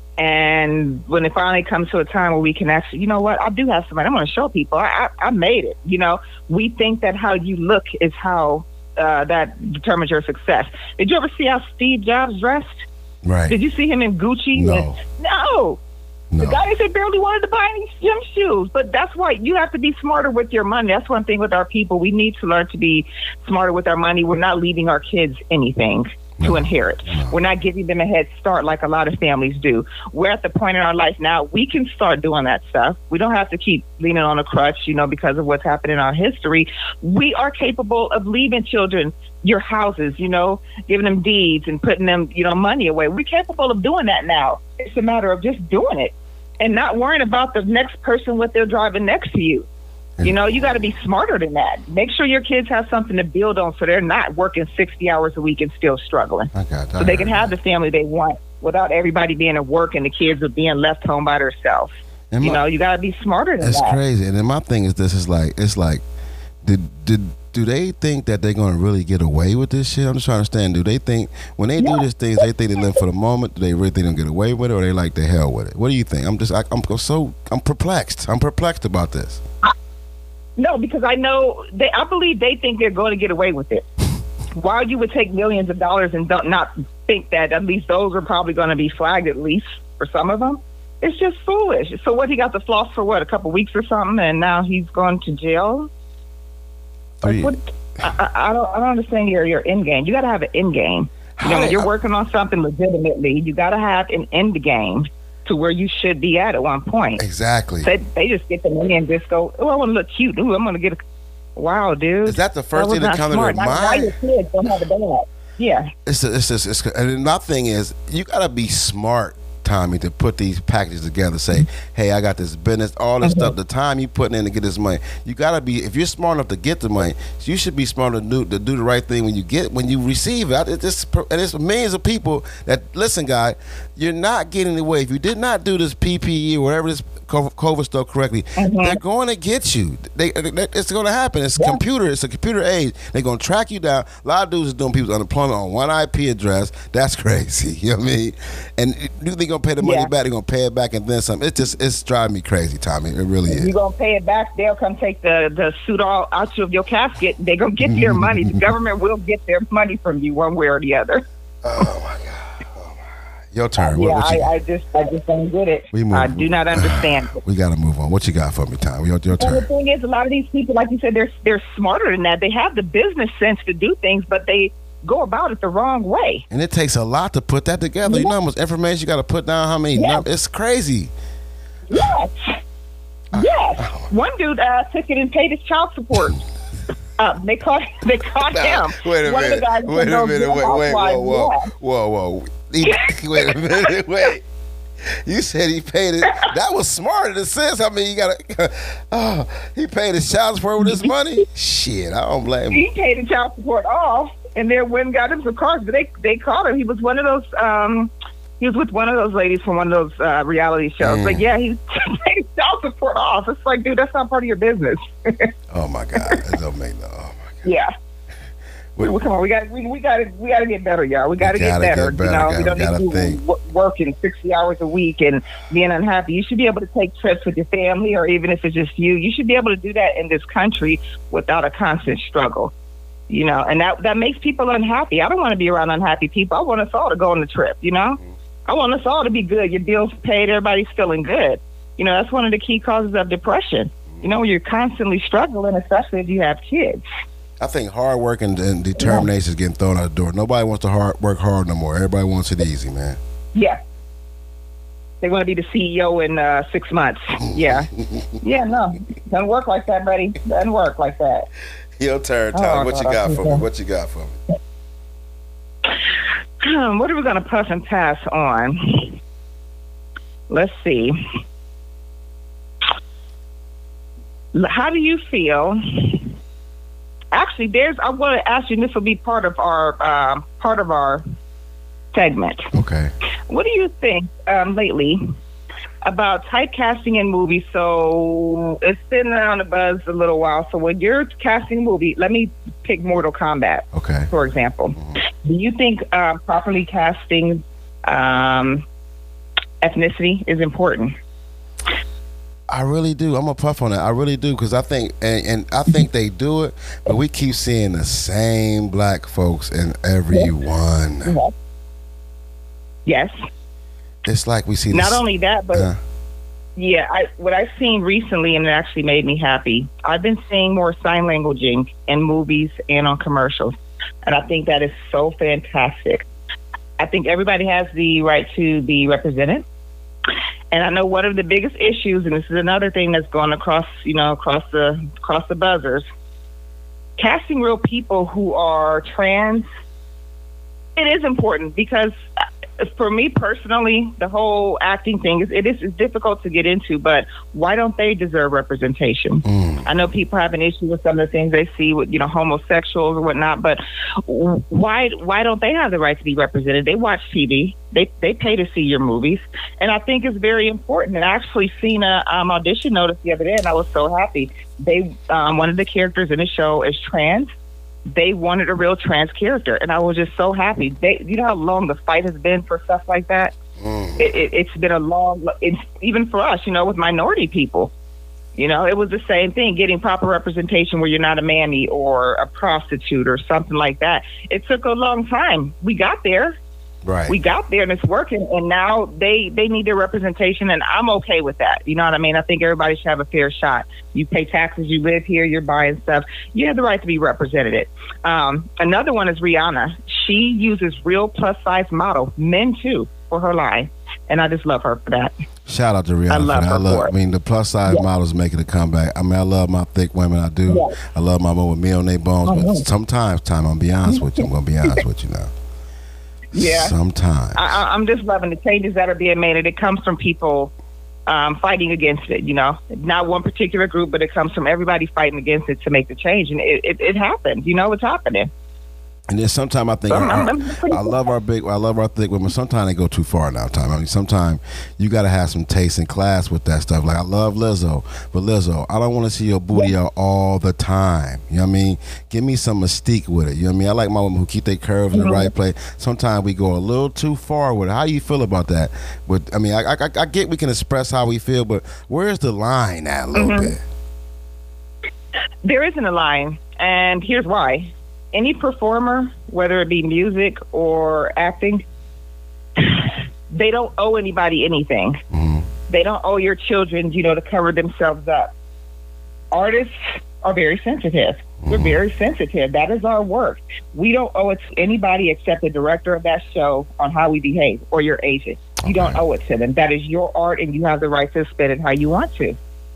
and when it finally comes to a time where we can actually, you know what, I do have somebody. I'm going to show people. I, I, I made it. You know, we think that how you look is how uh, that determines your success. Did you ever see how Steve Jobs dressed? Right. Did you see him in Gucci? No. No. No. The guy said barely wanted to buy any gym shoes. But that's why you have to be smarter with your money. That's one thing with our people. We need to learn to be smarter with our money. We're not leaving our kids anything to no. inherit. No. We're not giving them a head start like a lot of families do. We're at the point in our life now we can start doing that stuff. We don't have to keep leaning on a crutch, you know, because of what's happened in our history. We are capable of leaving children your houses, you know, giving them deeds and putting them, you know, money away. We're capable of doing that now. It's a matter of just doing it and not worrying about the next person, what they're driving next to you. You know, you got to be smarter than that. Make sure your kids have something to build on so they're not working sixty hours a week and still struggling. I got that. So they can have the family they want without everybody being at work and the kids are being left home by themselves. You my, know, you got to be smarter than that's that. That's crazy. And then my thing is this, is like, it's like, did did do they think that they're going to really get away with this shit? I'm just trying to understand. Do they think, when they yeah. do these things, they think they live for the moment? Do they really think they'll get away with it, or they like the hell with it? What do you think? I'm just, I, I'm so, I'm perplexed. I'm perplexed about this. I, no, because I know, they, I believe they think they're going to get away with it. Why you would take millions of dollars and don't not think that at least those are probably going to be flagged, at least for some of them? It's just foolish. So what, he got the floss for what, a couple weeks or something, and now he's going to jail? Like, what, I, I don't. I don't understand your your end game. You got to have an end game. You know, when you're working on something legitimately, you got to have an end game to where you should be at at one point. Exactly. They, they just get the money and just go, oh, I want to look cute. Ooh, I'm going to get a. Wow, dude. Is that the first that thing that comes to their mind? Why your kids don't have a dad? Yeah. It's a, it's just, it's and my thing is, you got to be smart, Tommy, to put these packages together. Say, hey, I got this business, all this Mm-hmm. stuff. The time you putting in to get this money, you gotta be. If you're smart enough to get the money, you should be smart enough to do, to do the right thing when you get when you receive it. It's just, and it's millions of people that listen, guy. You're not getting away. If you did not do this P P E or whatever this COVID stuff correctly, Mm-hmm. they're going to get you. They, they it's going to happen. It's a Yeah. computer. It's a computer age. They're going to track you down. A lot of dudes are doing people's unemployment on one I P address. That's crazy. You know what I mean? And you think they're going to pay the money Yeah. back? They're going to pay it back and then some. It's just it's driving me crazy, Tommy. It really is. You're going to pay it back. They'll come take the, the suit all out of your casket. They're going to get their money. The government will get their money from you one way or the other. Oh my God. Your turn. What, yeah, what you, I, I just I just don't get it. We move- I do not understand it. we got to move on. What you got for me, Tommy? Your, your And the turn. thing is, a lot of these people, like you said, they're they're smarter than that. They have the business sense to do things, but they go about it the wrong way. And it takes a lot to put that together. You know how much information you got to put down? How many? Yeah. num- It's crazy. Yes, yes. One dude uh, took it and paid his child support. Uh, they caught they caught him. Wait a One of the minute. guys Wait said, a "No, minute. your Wait, wait, housewife, whoa, whoa, yeah." whoa, whoa. He, wait a minute. Wait. You said he paid it. That was smart in a sense. I mean, you gotta. Oh, he paid his child support with his money. Shit, I don't blame him. He paid the child support off, and then went and got him some cars. But they they caught him. He was one of those. Um, he was with one of those ladies from one of those uh, reality shows. Mm. But yeah, he paid his child support off. It's like, dude, that's not part of your business. Oh my God, that don't make no. Oh my God. Yeah. What- Well, come on, we got we, we got to we got to get better, y'all. We got to We get gotta better. get better, You know, gotta- we don't gotta need to think. be w- working sixty hours a week and being unhappy. You should be able to take trips with your family, or even if it's just you, you should be able to do that in this country without a constant struggle. You know, and that that makes people unhappy. I don't want to be around unhappy people. I want us all to go on the trip. You know, I want us all to be good. Your bills paid, everybody's feeling good. You know, that's one of the key causes of depression. You know, you're constantly struggling, especially if you have kids. I think hard work and, and determination is getting thrown out the door. Nobody wants to hard work hard no more. Everybody wants it easy, man. Yeah. They want to be the C E O in uh, six months. Yeah. Yeah, no. Doesn't work like that, buddy. Doesn't work like that. Your turn, Tom. Oh, what you God, got for me? okay. What you got for me? Um, what are we going to puff and pass on? Let's see. How do you feel? Actually, there's. I want to ask you, and this will be part of our um, part of our segment. Okay. What do you think um, lately about typecasting in movies? So it's been around the buzz a little while. So when you're casting a movie, let me pick Mortal Kombat, Okay. for example. Do you think uh, properly casting um, ethnicity is important? I really do. I'm gonna puff on that. I really do because I think, and, and I think they do it, but we keep seeing the same black folks in every one. Yes. It's like we see. Not this, only that, but uh, yeah, I, what I've seen recently, and it actually made me happy. I've been seeing more sign languaging in movies and on commercials, and I think that is so fantastic. I think everybody has the right to be represented. And I know one of the biggest issues, and this is another thing that's going across, you know, across the across the buzzers, casting real people who are trans. It is important because, for me personally, the whole acting thing is it is it's difficult to get into. But why don't they deserve representation? mm, I know people have an issue with some of the things they see with, you know, homosexuals or whatnot, but why why don't they have the right to be represented? They watch T V, they they pay to see your movies, and I think it's very important. And I actually seen a um, audition notice the other day, and I was so happy. They um, one of the characters in the show is trans. They wanted a real trans character, and I was just so happy. They, you know how long the fight has been for stuff like that. mm. It, it, it's been a long, it's even for us, you know, with minority people. You know, it was the same thing, getting proper representation where you're not a mammy or a prostitute or something like that. It took a long time. We got there. Right. We got there and it's working. And now they, they need their representation, and I'm okay with that. You know what I mean? I think everybody should have a fair shot. You pay taxes, you live here, you're buying stuff. You have the right to be represented. Um, another one is Rihanna. She uses real plus-size model, men too, for her line. And I just love her for that. Shout out to Rihanna. I love for that. her I love. for I it. mean, the plus size Yeah. models making a comeback. I mean, I love my thick women. I do. Yeah. I love my women with meat on their bones. Oh, But yeah. sometimes, time I'm gonna be honest with you. I'm gonna be honest with you now. Yeah. Sometimes. I, I- I'm just loving the changes that are being made, and it comes from people um, fighting against it. You know, not one particular group, but it comes from everybody fighting against it to make the change, and it, it, it happens. You know, it's happening. And then sometimes I think So I'm- our- I'm pretty I love our big, I love our thick women. Sometimes they go too far now. Time. I mean, sometimes you got to have some taste and class with that stuff. Like I love Lizzo, but Lizzo, I don't want to see your booty out all the time. You know what I mean? Give me some mystique with it. You know what I mean? I like my women who keep their curves in the right place. Sometimes we go a little too far with it. How do you feel about that? But I mean, I, I, I get we can express how we feel, but where's the line at a little Mhm. bit? There isn't a line, and here's why. Any performer, whether it be music or acting, they don't owe anybody anything. Mhm. They don't owe your children, you know, to cover themselves up. Artists are very sensitive. We're very sensitive. That is our work. We don't owe it to anybody except the director of that show on how we behave, or your agent. You don't Okay. owe it to them. That is your art, and you have the right to spin it how you want to.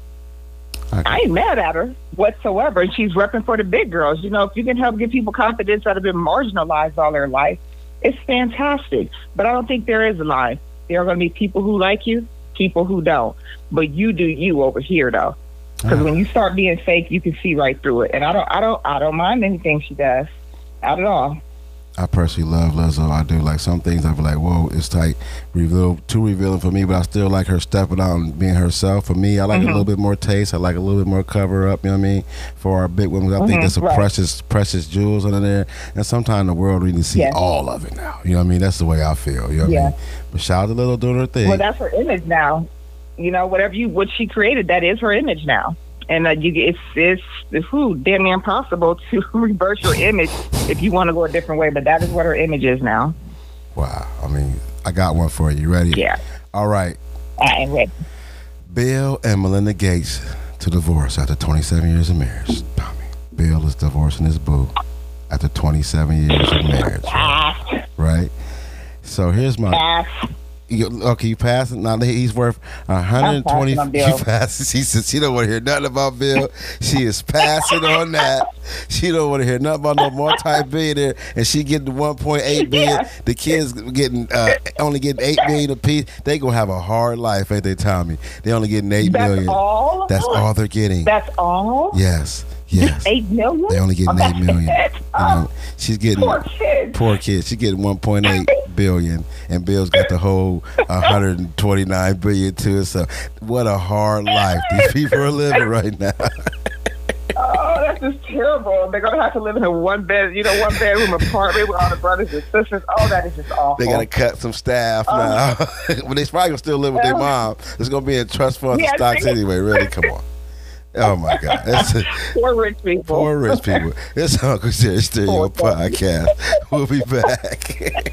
I ain't mad at her whatsoever. And she's repping for the big girls. You know, if you can help give people confidence that have been marginalized all their life, it's fantastic. But I don't think there is a line. There are going to be people who like you, people who don't. But you do you over here, though. Because when you start being fake, you can see right through it. And I don't, I don't, I don't mind anything she does, not at all. I personally love Lizzo. I do. Like some things I feel like, whoa, it's like reveal too revealing for me, but I still like her stepping out and being herself. For me, I like Mhm. a little bit more taste. I like a little bit more cover up, you know what I mean? For our big women. I think Mhm, there's some right. precious, precious jewels under there. And sometimes the world really see Yes. all of it now. You know what I mean? That's the way I feel. You know what Yeah. I mean? But shout out to Lizzo doing her thing. Well, that's her image now. You know, whatever you, what she created, that is her image now. And uh, you, it's, it's, it's whew, damn near impossible to reverse your image if you want to go a different way. But that is what her image is now. Wow. I mean, I got one for you. You ready? Yeah. All right. I ain't ready. Bill and Melinda Gates to divorce after twenty-seven years of marriage. Tommy, Bill is divorcing his boo after twenty-seven years of marriage. Pass. Right? So here's my. Pass. You, okay, you pass it. Now he's worth one hundred twenty. I'm passing on You Bill. pass. She says she don't want to hear nothing about Bill. She is passing on that. She don't want to hear nothing about no multi-billionaire, and she getting the one point eight billion. Yeah. The kids getting uh, only getting eight million apiece. They gonna have a hard life, ain't they, Tommy? They only getting eight That's million. all? That's all they're getting. That's all? Yes, yes. Eight million? They only getting Oh, eight million. that's You it. know, she's getting Poor kid. poor kid. She getting one point eight billion, and Bill's got the whole one hundred twenty-nine billion too. So, what a hard life these people are living right now. Oh, that's just terrible. They're gonna have to live in a one bed, you know, one bedroom apartment with all the brothers and sisters. Oh, that is just awful. They gotta cut some staff now, but they probably gonna still live with their mom. It's gonna be in trust funds Yeah, and stocks see? anyway. Really, come on. Oh my God, that's Poor rich people. poor rich people. It's Uncle Jerry Stereo Poor Podcast. We'll be back.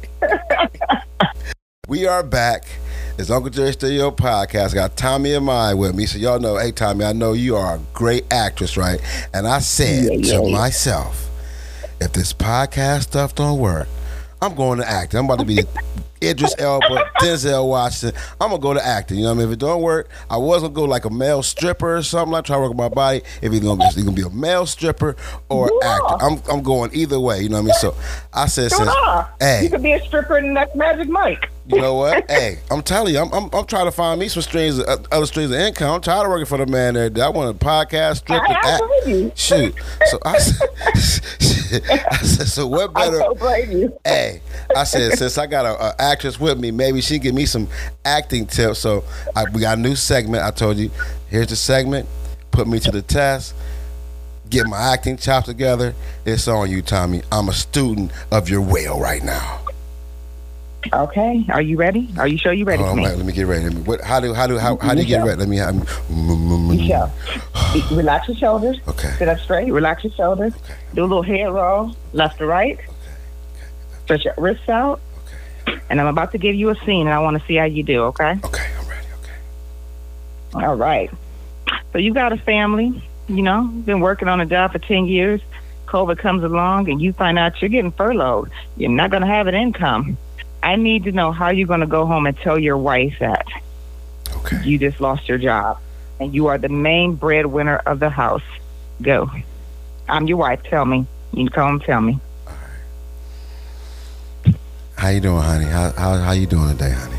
We are back. It's Uncle Jerry Stereo Podcast. I got Tommy and Mai with me. So y'all know, hey Tommy, I know you are a great actress, right? And I said Yeah, yeah, to yeah. myself, if this podcast stuff don't work, I'm going to acting. I'm about to be Idris Elba, Denzel Washington. I'm gonna go to acting. You know what I mean? If it don't work, I was gonna go like a male stripper or something. Like try to work on my body. If it's gonna, it's gonna be a male stripper or Yeah. actor, I'm I'm going either way. You know what I mean? So I said, So, since, nah, hey, you could be a stripper in the next Magic Mike. you know what? Hey, I'm telling you, I'm, I'm I'm trying to find me some streams, uh, other streams of income. I'm tired of working for the man there. I want a podcast, strip, I, and I act. blame you. Shoot. So I said, I said, so what I better? don't blame you. Hey, I said, since I got a, a actress with me, maybe she can give me some acting tips. So I, we got a new segment. I told you, here's the segment. Put me to the test. Get my acting chops together. It's on you, Tommy. I'm a student of your will right now. Okay, are you ready? Are you sure you're ready Oh, for I'm me? like, let me get ready. Let me, what, how do how do how, how do you get ready? Let me. I'm, You shall. Relax your shoulders. Okay. Sit up straight. Relax your shoulders. Do a little head roll, left to right. Stretch your wrists out. Okay. And I'm about to give you a scene, and I want to see how you do. Okay. Okay, I'm ready. Okay. All right. So you got a family. You know, been working on a job for ten years. COVID comes along, and you find out you're getting furloughed. You're not going to have an income. I need to know how you're going to go home and tell your wife that Okay. you just lost your job and you are the main breadwinner of the house. Go. I'm your wife. Tell me. You can come and tell me. How How you doing, honey? How how how you doing today, honey?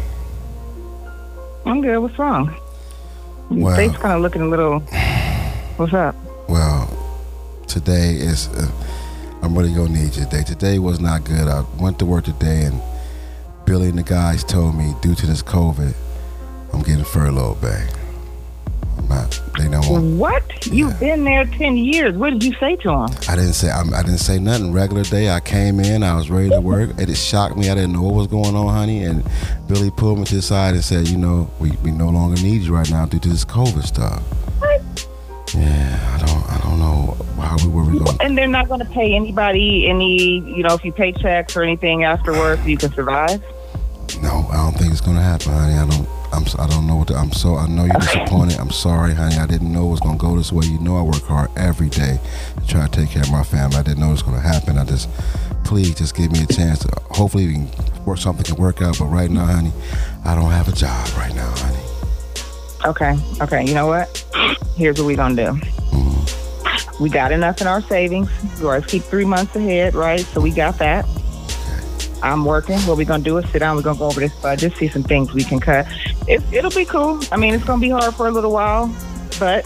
I'm good. What's wrong? Your Well- face kind of looking a little. What's up? Well, today is. Uh, I'm really gonna need you today. Today was not good. I went to work today, and Billy and the guys told me due to this COVID, I'm getting furloughed back. I'm not. They don't want. What? You've been there ten years. What did you say to him? I didn't say. I, I didn't say nothing. Regular day. I came in. I was ready to work. It just shocked me. I didn't know what was going on, honey. And Billy pulled me to the side and said, "You know, we, we no longer need you right now due to this COVID stuff." What? Yeah, I don't. I don't know how we were we going. And they're not going to pay anybody any, you know, if you pay checks or anything after work, you can survive? No, I don't think it's gonna happen, honey. I don't. I'm. I don't know what. To, I'm so. I know you're disappointed. I'm sorry, honey. I didn't know it was gonna go this way. You know, I work hard every day to try to take care of my family. I didn't know it was gonna happen. I just, please, just give me a chance. To, hopefully, we can work something can work out. But right now, honey, I don't have a job right now, honey. Okay. Okay. You know what? Here's what we're going to do. Mm-hmm. We got enough in our savings. We always keep three months ahead, right? So we got that. I'm working. What we're going to do is sit down. We're going to go over this budget, see some things we can cut. It, it'll be cool. I mean, it's going to be hard for a little while, but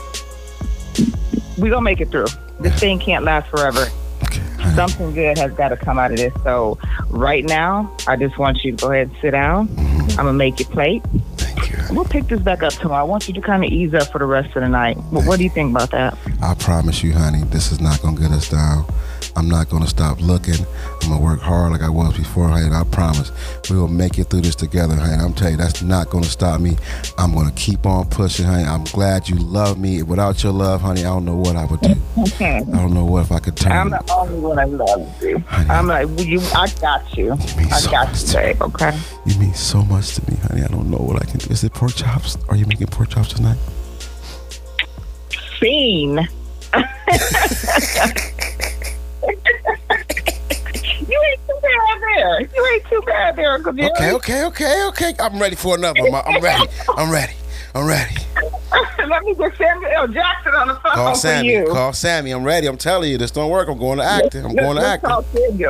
we're going to make it through. This thing can't last forever. Okay, honey. Something good has got to come out of this. So right now, I just want you to go ahead and sit down. Mm-hmm. I'm going to make your plate. Thank you, honey. We'll pick this back up tomorrow. I want you to kind of ease up for the rest of the night. What, what do you think about that? I promise you, honey, this is not gonna get us down. I'm not gonna stop looking. I'm gonna work hard like I was before, honey. I promise we will make it through this together, honey. I'm telling you, that's not gonna stop me. I'm gonna keep on pushing, honey. I'm glad you love me. Without your love, honey, I don't know what I would do. I don't know what if I could turn. I'm the only one that loves you. Honey, I'm like, well, you, I got you. mean I so got much you, to me. babe, okay? You mean so much to me, honey. I don't know what I can do. Is it pork chops? Are you making pork chops tonight? Fiend. You ain't too bad there. You ain't too bad there, Uncle Jerry. Okay, okay, okay, okay. I'm ready for another one. I'm ready. I'm ready. I'm ready. Let me get Samuel L. Jackson on the phone Call for Sammy. you. Call Sammy. I'm ready. I'm telling you, this don't work. I'm going to acting. I'm going to Let's acting. call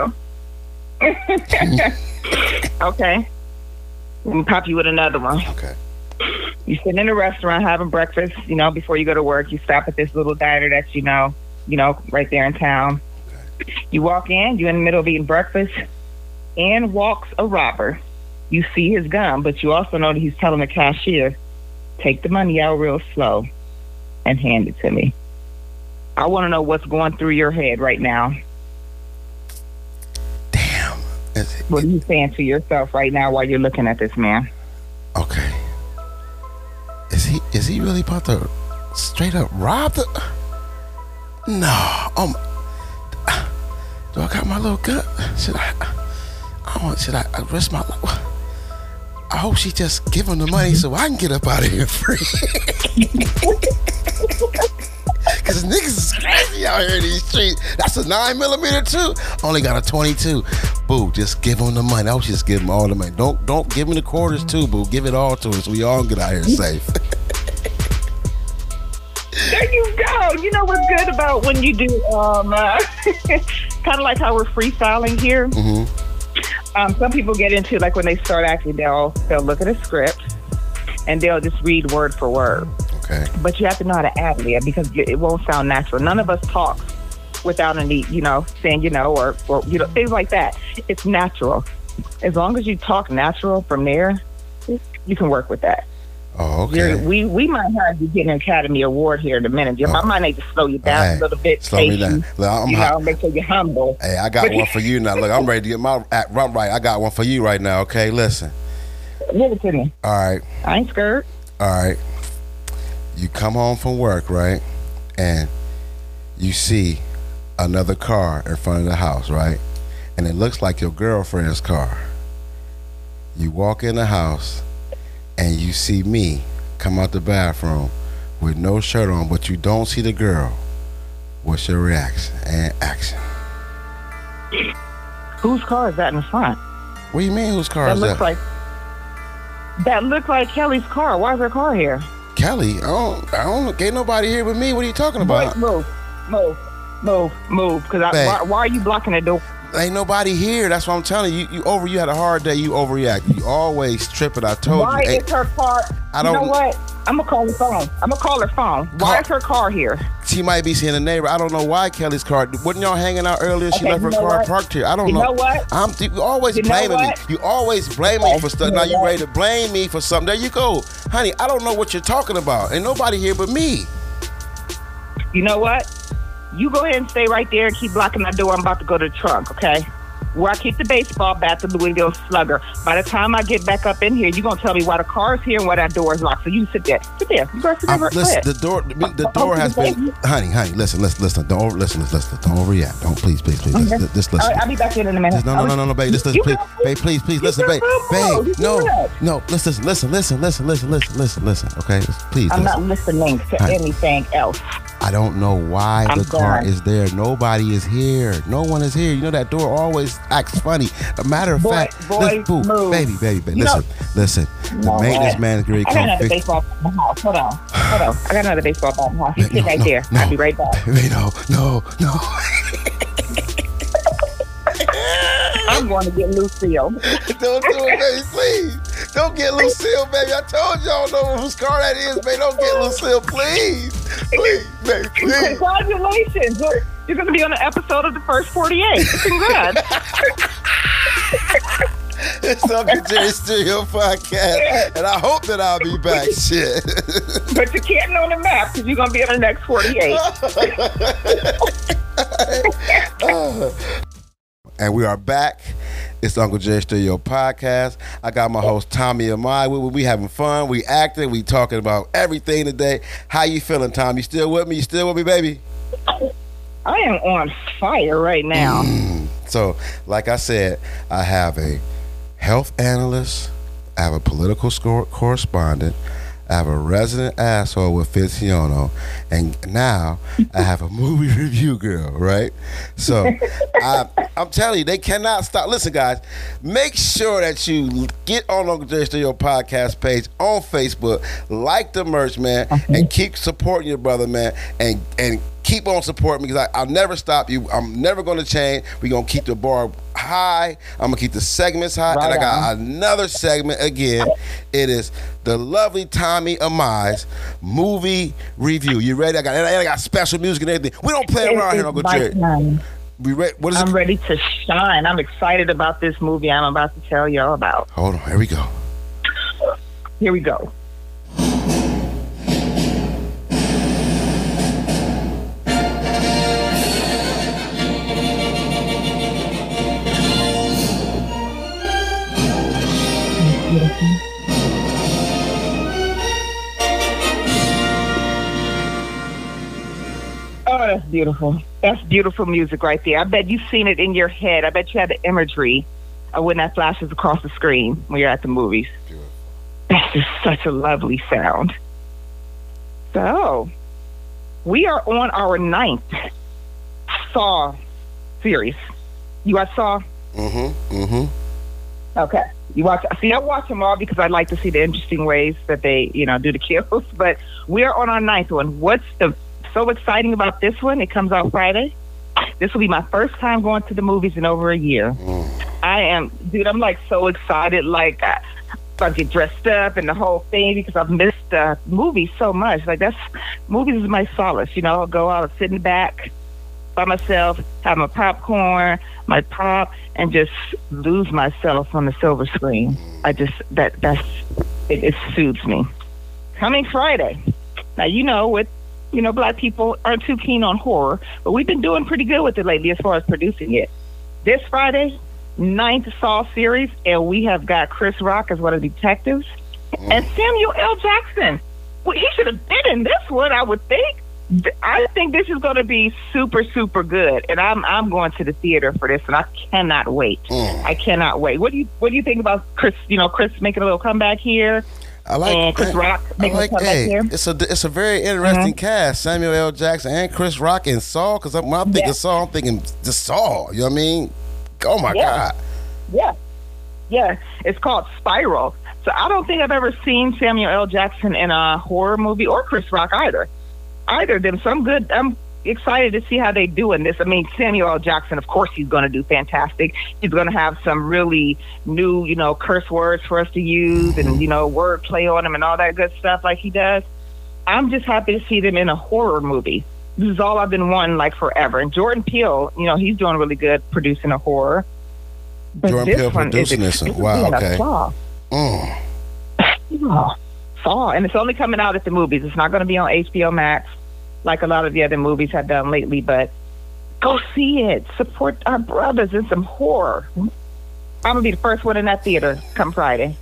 Samuel. Okay. Let me pop you with another one. Okay. You sit in a restaurant having breakfast, you know, before you go to work. You stop at this little diner that you know, you know, right there in town. You walk in, you're in the middle of eating breakfast, in walks a robber. You see his gun, but you also know that he's telling the cashier, take the money out real slow and hand it to me. I want to know what's going through your head right now. Damn. Is it- What are you saying to yourself right now while you're looking at this man? Okay. Is he is he really about to straight up rob the? No. Um. Do I got my little gun? Should I? I don't. Should I, I risk my life? I hope she just give him the money so I can get up out of here free. Cause niggas is crazy out here in these streets. That's a nine millimeter too. Only got a twenty-two. Boo, just give him the money. I hope she just give him all the money. Don't don't give me the quarters too, boo. Give it all to us. So we all get out here safe. There you go. You know what's good about when you do, um, uh, kind of like how we're freestyling here. Mm-hmm. Um, some people get into, like, when they start acting, they'll they'll look at a script and they'll just read word for word. Okay. But you have to know how to ad lib because it won't sound natural. None of us talk without any, you know, saying, you know, or, or you know, things like that. It's natural. As long as you talk natural from there, you can work with that. Oh, okay. You're, we we might have you get an Academy Award here in a minute. Jim. Oh. I might need to slow you down Hey, a little bit. slow me take down. you, Look, I'm you hot. know, make sure you're humble. Hey, I got one for you now. Look, I'm ready to get my act run right. I got one for you right now. Okay, listen. Give it to me. All right, I ain't scared. all right. You come home from work, right, and you see another car in front of the house, right, and it looks like your girlfriend's car. You walk in the house, and you see me come out the bathroom with no shirt on, but you don't see the girl. What's your reaction and action? Whose car is that in the front? What do you mean? Whose car That is looks that? like that looks like Kelly's car. Why is her car here? Kelly, I don't, I don't, ain't nobody here with me. What are you talking about? Wait, move, move, move, move. Because Babe. why, why are you blocking the door? Ain't nobody here. That's what I'm telling you. You over. You had a hard day. You overreact. You always tripping. I told Why you. Why is her car? I don't You know what? I'm gonna call her phone. I'm gonna call her phone. Why Call- is her car here? She might be seeing a neighbor. I don't know why Kelly's car. Wasn't y'all hanging out earlier? She Okay, left her you know car what? parked here. I don't You know. know what? I'm you always You know blaming me. what? You always blame me Okay, for stuff. you Now know you what? ready to blame me for something? There you go, honey. I don't know what you're talking about. Ain't nobody here but me. You know what? You go ahead and stay right there and keep blocking that door. I'm about to go to the trunk, okay? Where I keep the baseball bat, the Louisville Slugger. By the time I get back up in here, you're going to tell me why the car is here and why that door is locked. So you sit there. Sit there. You go sit there. I'm, Go listen, ahead. the door, the, the door has been, honey, honey. Listen, listen, listen. Don't over, listen, listen, listen. Don't overreact. Don't, please, please, please. Okay. Listen, just All listen. right, I'll be back in in a minute. Just, no, no, no, no, no, babe. Just listen, You please, got- babe, please, please, you listen, got babe, some babe. more. No, You got- no, listen, listen, listen, listen, listen, listen, listen, listen. Okay, please. I'm listen. not listening to Honey. anything else. I don't know why I'm the car done. is there. Nobody is here. No one is here. You know that door always acts funny. A matter of Boy, fact, boy, listen, boo, move. baby, baby, baby. You Listen, listen. The No, maintenance what? man is going to I got come another fix. baseball bat in the house. Hold on. Hold on. I got another baseball bat in the house. You No, sit right no, there. no. I'll be right back. Baby, no, no, no. I'm going to get Lucille. Don't do it, baby, please. Don't get Lucille, baby. I told y'all know whose car that is, baby. Don't get Lucille, please. Please, baby, please. Congratulations. You're, you're going to be on an episode of the first forty-eight. Congrats. It's Uncle Jerry Stereo Podcast, and I hope that I'll be back. Shit. But you can't know the map because you're going to be on the next forty-eight. And we are back. It's Uncle Jerry Stereo Podcast. I got my host Tommy Amai. We, we having fun. We acting. We talking about everything today. How you feeling, Tom? You still with me? You still with me, baby? I am on fire right now. So, like I said, I have a health analyst. I have a political score correspondent. I have a resident asshole with Fitziono, and now I have a movie review girl, right? So I, I'm telling you, they cannot stop. Listen, guys, make sure that you get on Uncle Jerry Stereo Podcast page on Facebook, like the merch, man, and keep supporting your brother, man, and and keep on supporting me because I'll never stop you. I'm never going to change. We're going to keep the bar high. I'm going to keep the segments high. Right and I got on. another segment again. It is the lovely Tommy Amai's movie review. You ready? I got I got special music and everything. We don't play around here, Uncle It's Jerry. my time. We ready? What is I'm it? ready to shine. I'm excited about this movie I'm about to tell y'all about. Hold on. Here we go. Here we go. Oh, that's beautiful. That's beautiful music right there. I bet you've seen it in your head. I bet you had the imagery of when that flashes across the screen when you're at the movies. That's just such a lovely sound. So, we are on our ninth Saw series. You watch Saw? Mm-hmm. Mm-hmm. Okay. You watch? See, I watch them all because I like to see the interesting ways that they, you know, do the kills. But we are on our ninth one. What's the so exciting about this one? It comes out Friday. This will be my first time going to the movies in over a year. I am, dude. I'm like so excited. Like I, I get dressed up and the whole thing because I've missed uh, movies so much. Like that's movies is my solace. You know, I'll go out, sit in the back by myself, have my popcorn, my pop, and just lose myself on the silver screen. I just that that's it, it soothes me. Coming Friday. Now you know with you know black people aren't too keen on horror, but we've been doing pretty good with it lately as far as producing it. This Friday, ninth Saw series, and we have got Chris Rock as one of the detectives, and Samuel L. Jackson. Well, he should have been in this one, I would think. I think this is going to be super, super good, and I'm I'm going to the theater for this, and I cannot wait. Mm. I cannot wait. What do you What do you think about Chris? You know, Chris making a little comeback here, I like and Chris hey, Rock I making like, a comeback hey, here. it's a it's a very interesting Mhm. cast. Samuel L. Jackson and Chris Rock and Saw. Because when I'm thinking Yeah. Saw, I'm thinking the Saw. You know what I mean? Oh my Yeah. God. Yeah, yeah. It's called Spiral. So I don't think I've ever seen Samuel L. Jackson in a horror movie or Chris Rock either. Either of them. So I'm good. I'm excited to see how they do in this. I mean, Samuel L. Jackson, of course, he's going to do fantastic. He's going to have some really new, you know, curse words for us to use and, you know, word play on them and all that good stuff like he does. I'm just happy to see them in a horror movie. This is all I've been wanting like forever. And Jordan Peele, you know, he's doing really good producing a horror. But Jordan Peele producing this one. Wow, okay. Saw. Mm. Oh, Saw. And it's only coming out at the movies. It's not going to be on H B O Max like a lot of the other movies have done lately, but go see it. Support our brothers in some horror. I'm going to be the first one in that theater come Friday.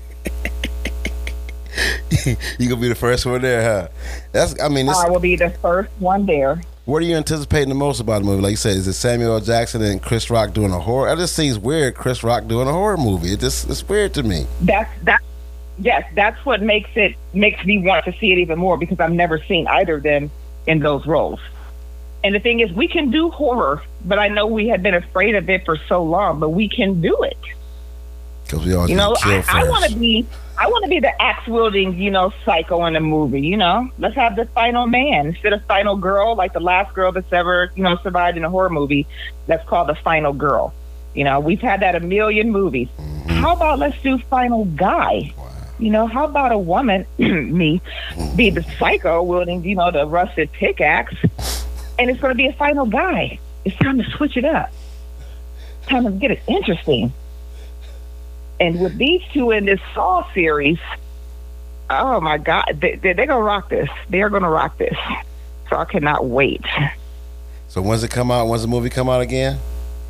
You gonna be the first one there, huh? That's. I mean, this, I will be the first one there. What are you anticipating the most about the movie? Like you said, is it Samuel L. Jackson and Chris Rock doing a horror? It just seems weird. Chris Rock doing a horror movie. It just it's weird to me. That's that. Yes, that's what makes it makes me want to see it even more because I've never seen either of them in those roles. And the thing is, we can do horror, but I know we have been afraid of it for so long, but we can do it. Because we all, you know, I, I want to be, I want to be the axe wielding, you know, psycho in the movie. You know, let's have the final man instead of final girl, like the last girl that's ever, you know, survived in a horror movie. That's called the final girl. You know, we've had that a million movies. Mm-hmm. How about let's do final guy? Wow. You know, how about a woman, me, be the psycho wielding, you know, the rusted pickaxe, and it's going to be a final guy. It's time to switch it up. It's time to get it interesting. And with these two in this Saw series, oh my God, they, they, they're going to rock this. They're going to rock this. So I cannot wait. So when's it come out? When's the movie come out again?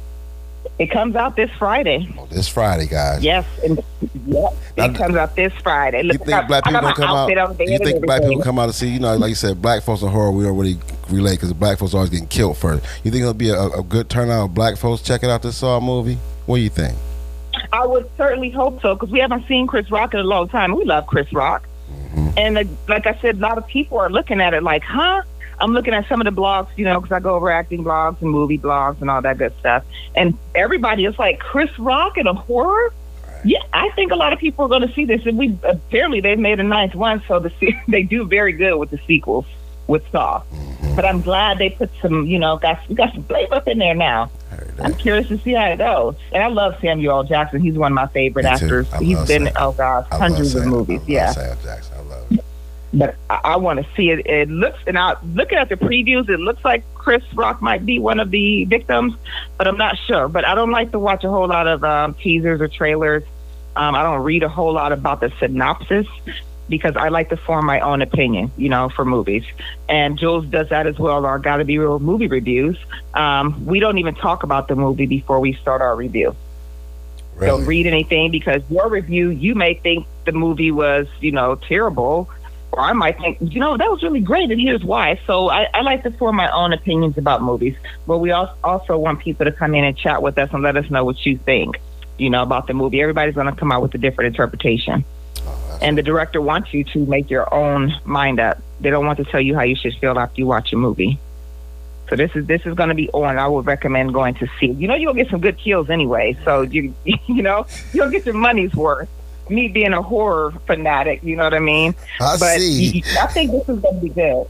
It comes out this Friday. Oh, this Friday, guys. Yes, and yeah, it comes out this Friday. You think black people gonna come out? You think black people come out to see? You know, like you said, black folks in horror. We don't really relate because black folks are always getting killed first. You think it'll be a, a good turnout of black folks checking out this Saw movie? What do you think? I would certainly hope so because we haven't seen Chris Rock in a long time. We love Chris Rock, mm-hmm. and uh, like I said, a lot of people are looking at it like, huh? I'm looking at some of the blogs, you know, because I go over acting blogs and movie blogs and all that good stuff. And everybody is like, Chris Rock in a horror? Yeah, I think a lot of people are going to see this. And we apparently they've made a ninth one, so the they do very good with the sequels with Saw. Mm-hmm. But I'm glad they put some, you know, got we got some flavor up in there now. I'm curious to see how it goes. And I love Samuel L. Jackson. He's one of my favorite actors. He's been, Sam. oh gosh, I hundreds of movies. I yeah. Samuel Jackson. I love it. But I, I want to see it. It looks, and I looking at the previews, it looks like Chris Rock might be one of the victims, but I'm not sure. But I don't like to watch a whole lot of um, teasers or trailers. Um, I don't read a whole lot about the synopsis because I like to form my own opinion, you know, for movies. And Jules does that as well. Our Gotta Be Real movie reviews. Um, we don't even talk about the movie before we start our review. Really? Don't read anything because your review, you may think the movie was, you know, terrible. Or I might think, you know, that was really great, and here's why. So I, I like to form my own opinions about movies, but we also want people to come in and chat with us and let us know what you think, you know, about the movie. Everybody's going to come out with a different interpretation. Oh, and the director wants you to make your own mind up. They don't want to tell you how you should feel after you watch a movie. So this is this is going to be on. I would recommend going to see. You know, you'll get some good kills anyway, so you you know, you'll get your money's worth. Me being a horror fanatic, you know what I mean? I but see. I think this is going to be good.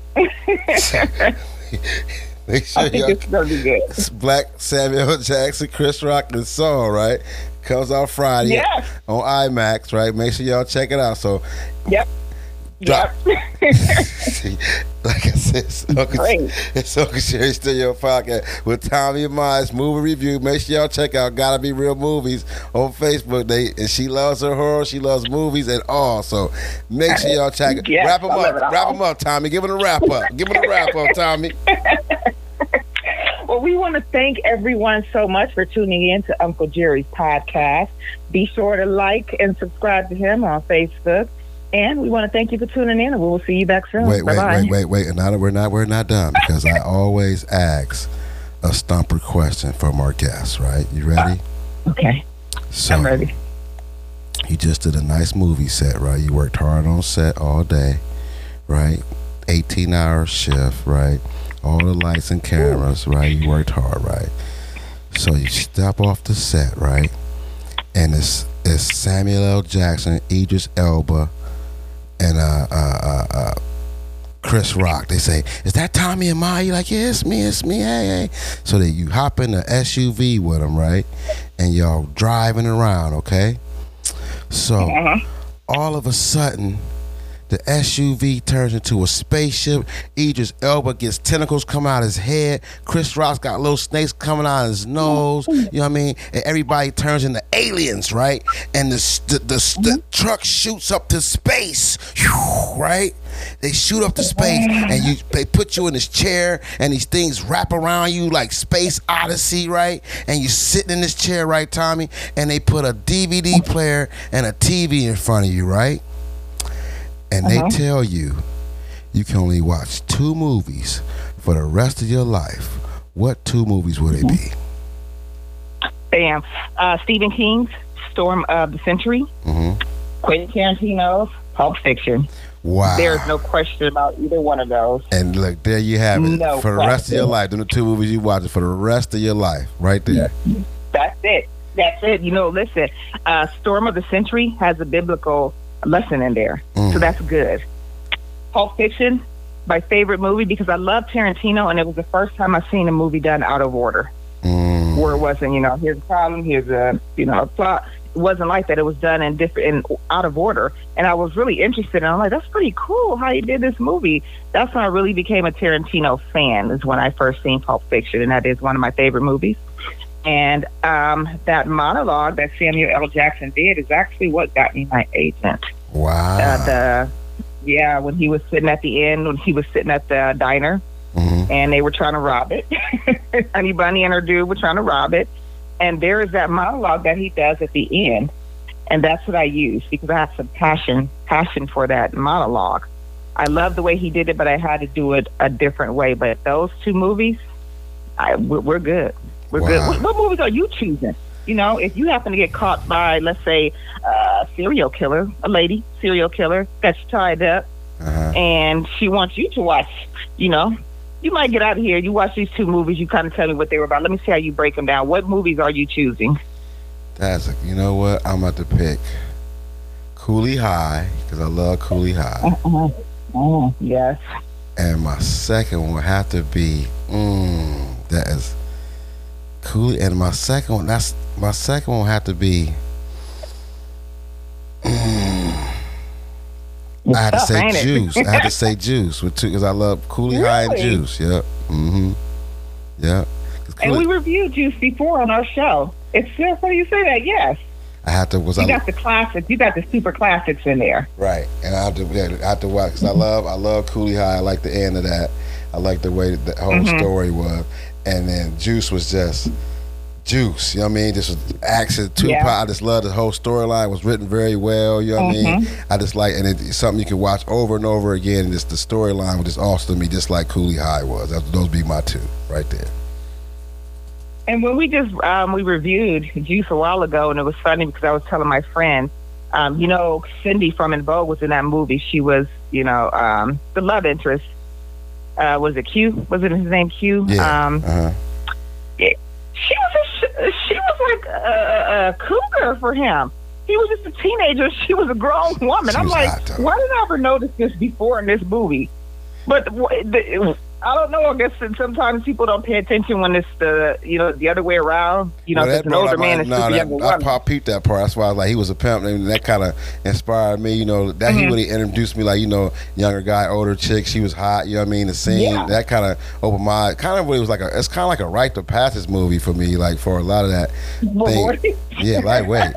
Make sure I think this is going to be good. It's Black Samuel Jackson, Chris Rock, and Saw, right? Comes out Friday yeah. on IMAX, right? Make sure y'all check it out. So, yep. Drop. Yep. Like I said, it's Uncle, it's Uncle Sherry Studio Podcast with Tommy and Mize movie review. Make sure y'all check out Gotta Be Real Movies on Facebook. They and she loves her horror, she loves movies and all. So make sure y'all check it. Yes, wrap them up, wrap them up, Tommy. Give it a wrap up. Give it a wrap up, Tommy. Well, we want to thank everyone so much for tuning in to Uncle Jerry's podcast. Be sure to like and subscribe to him on Facebook. And we want to thank you for tuning in, and we will see you back soon. Wait, wait, Bye-bye. wait, wait, wait. And now that we're not, we're not done because I always ask a stumper question from our guests. Right? You ready? Uh, okay. So, I'm ready. You just did a nice movie set, right? You worked hard on set all day, right? eighteen hour shift, right? All the lights and cameras, right? You worked hard, right? So you step off the set, right? And it's it's Samuel L. Jackson, Idris Elba, and uh, uh, uh, uh, Chris Rock. They say, "Is that Tommy and Maya?" You're like, "Yeah, it's me, it's me, hey, hey." So then you hop in the S U V with them, right? And y'all driving around, okay? So Uh-huh. all of a sudden, the S U V turns into a spaceship. Idris Elba gets tentacles coming out of his head. Chris Rock's got little snakes coming out of his nose. You know what I mean? And everybody turns into aliens, right? And the the, the, the truck shoots up to space, right? They shoot up to space, and you they put you in this chair, and these things wrap around you like Space Odyssey, right? And you're sitting in this chair, right, Tommy? And they put a D V D player and a T V in front of you, right? And Uh-huh. they tell you you can only watch two movies for the rest of your life. What two movies would they be? Bam. Uh, Stephen King's Storm of the Century. Mm-hmm. Quentin Tarantino's Pulp Fiction. Wow. There's no question about either one of those. And look, there you have it. No for the rest of your question. life. Them the two movies you watch for the rest of your life. Right there. That's it. That's it. You know, listen, uh, Storm of the Century has a biblical lesson in there. Mm. So that's good. Pulp Fiction, my favorite movie, because I love Tarantino, and it was the first time I've seen a movie done out of order. Mm. Where it wasn't, you know, here's a problem, here's a, you know, a plot. It wasn't like that. It was done in different, in, out of order. And I was really interested. And I'm like, that's pretty cool how he did this movie. That's when I really became a Tarantino fan, is when I first seen Pulp Fiction. And that is one of my favorite movies. And um, that monologue that Samuel L. Jackson did is actually what got me my agent. Wow. Uh, the yeah, when he was sitting at the end, when he was sitting at the diner, Mm-hmm. and they were trying to rob it. Honey Bunny and her dude were trying to rob it. And there is that monologue that he does at the end. And that's what I use because I have some passion, passion for that monologue. I love the way he did it, but I had to do it a different way. But those two movies, I, we're, we're good. We're Wow. good. What, what movies are you choosing? You know, if you happen to get caught by, let's say, a serial killer, a lady, serial killer, got you tied up, Uh-huh. and she wants you to watch, you know, you might get out of here. You watch these two movies. You kind of tell me what they were about. Let me see how you break them down. What movies are you choosing? That's a, you know what? I'm about to pick Cooley High because I love Cooley High. Uh-huh. Oh, yes. And my second one would have to be mm, that is Cooley. And my second one, that's my second one would have to be. Mm, I had to tough, say ain't it? Juice. I had to say Juice with two because I love Cooley High and Really? Juice. Yep. Mm-hmm. Yep. 'Cause And Cooley- we reviewed Juice before on our show. It's just how you say that. Yes, I had to was you I got the classics. You got the super classics in there. right, and I have to yeah, I have to watch because I love I love Cooley High. I like the end of that. I like the way that the whole Mhm. story was, and then Juice was just Juice. You know what I mean? Just was action. Tupac. Yeah. I just love the whole storyline. Was written very well. You know what I mean? I just like, and it's something you can watch over and over again. And just the storyline was just awesome to me, just like Cooley High was. That, those be my two right there. And when we just um, we reviewed Juice a while ago, and it was funny because I was telling my friend, um, you know, Cindy from En Vogue was in that movie. She was, you know, um, the love interest. Uh, was it Q? Was it his name Q? Yeah. Um, uh-huh. yeah. She was a, she was like a, a cougar for him. He was just a teenager. She was a grown woman. She I'm was like, hot, though. why did I ever notice this before in this movie? But wh- the, I don't know. I guess that sometimes people don't pay attention when it's the you know the other way around. You know, Well, if it's an brought older up my- man and no, super that- younger I woman. pop peeped that part. That's why I was like, he was a pimp, and that kind of inspired me. You know, that he Mhm. really introduced me, like you know, younger guy, older chick. She was hot. You know what I mean? The scene Yeah. that kind of opened my kind of really was like a. It's kind of like a rite of passage movie for me. Like for a lot of that Boy. thing. Yeah, lightweight.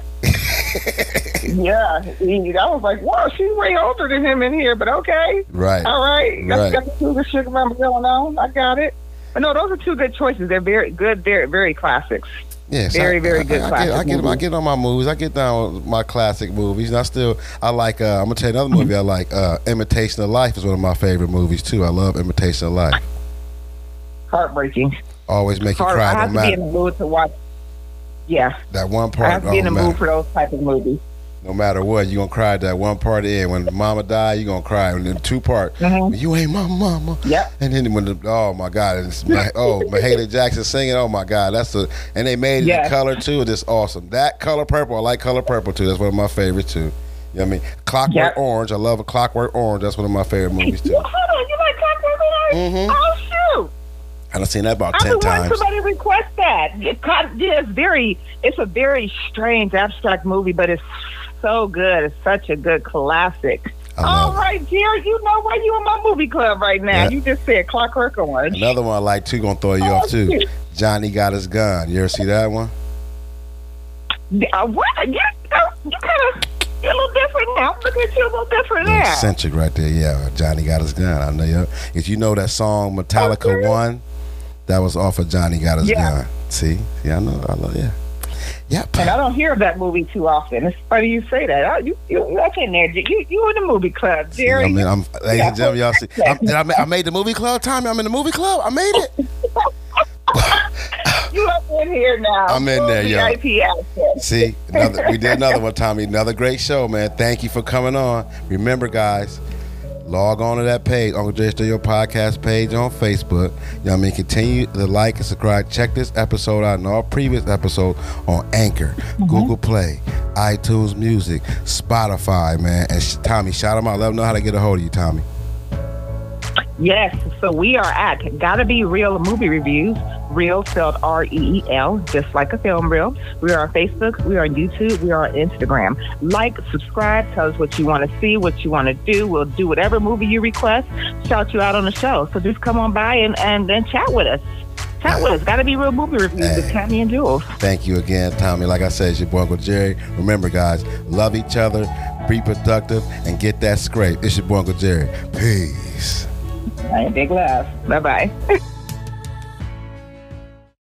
Yeah, he, I was like, whoa, she's way older than him in here, but okay. Right. All right. Got, Right. got the cougar sugar mama going on. I got it. But no, those are two good choices. They're very good, very, very classics. Yeah, so Very, I- very I- good I, classic get, I get, I movie. get on my movies. I get down with my classic movies, and I still, I like. Uh, I'm gonna tell you another movie I like. Uh, Imitation of Life is one of my favorite movies too. I love Imitation of Life. Heartbreaking. Always make you Hard, I cry, have no to be in matter the mood to watch. Yeah, that one I part. have to be in no the matter- mood for those type of movies. No matter what, you gonna cry at that one part in. When mama died, you gonna cry. And then two part, Mhm. you ain't my mama. Yep. And then when the, oh my God, and it's my, oh Mahalia Jackson singing, oh my God, that's the, and they made it Yes. in color too, just awesome. That Color Purple, I like Color Purple too. That's one of my favorites too. You know what I mean? Clockwork Yep. Orange, I love a Clockwork Orange. That's one of my favorite movies too. Well, hold on, you Mm-hmm. Oh shoot! I done seen that about I've ten been wanting times. somebody request that. It kind of, yeah, it's very, it's a very strange abstract movie, but it's so good. It's such a good classic. I All love it. right, Jerry, you know why you in my movie club right now. Yeah. You just said Clockwork Orange. Another one I like too, gonna throw you Oh, off too. shoot. Johnny Got His Gun. You ever see that one? Uh, what? You, you kind of, you're a little different now. Look at you a little different Little now. Centric right there. Yeah, Johnny Got His Gun. I know you. If you know that song Metallica Okay. One, that was off of Johnny Got His Yeah. Gun. See? Yeah, I know. I love. Yeah. Yep. And I don't hear that movie too often. It's funny you say that. Oh, you, you, that's in there. You, you in the movie club, Jerry. I mean, I'm, ladies Yeah. and gentlemen, y'all see. I'm, did I, ma- I made the movie club, Tommy. I'm in the movie club. I made it. You up in here now. I'm in there, Full yo. V I P access. See, another, we did another one, Tommy. Another great show, man. Thank you for coming on. Remember, guys, log on to that page, Uncle Jay Studio Podcast page on Facebook. You know what I mean? Continue to like and subscribe. Check this episode out and all previous episodes on Anchor, Google Play, iTunes Music, Spotify, man. And sh- Tommy, shout them out. Let them know how to get a hold of you, Tommy. Yes, so we are at Gotta Be Real Movie Reviews. Real spelled R E E L, just like a film reel. We are on Facebook, we are on YouTube, we are on Instagram. Like, subscribe, tell us what you want to see, what you want to do. We'll do whatever movie you request, shout you out on the show. So just come on by and, and, and chat with us. Chat with us. Gotta Be Real Movie Reviews Hey. with Tammy and Jules. Thank you again, Tommy. Like I said, it's your boy Uncle Jerry. Remember, guys, love each other, be productive, and get that scrape. It's your boy Uncle Jerry. Peace. All right, big love. Bye-bye.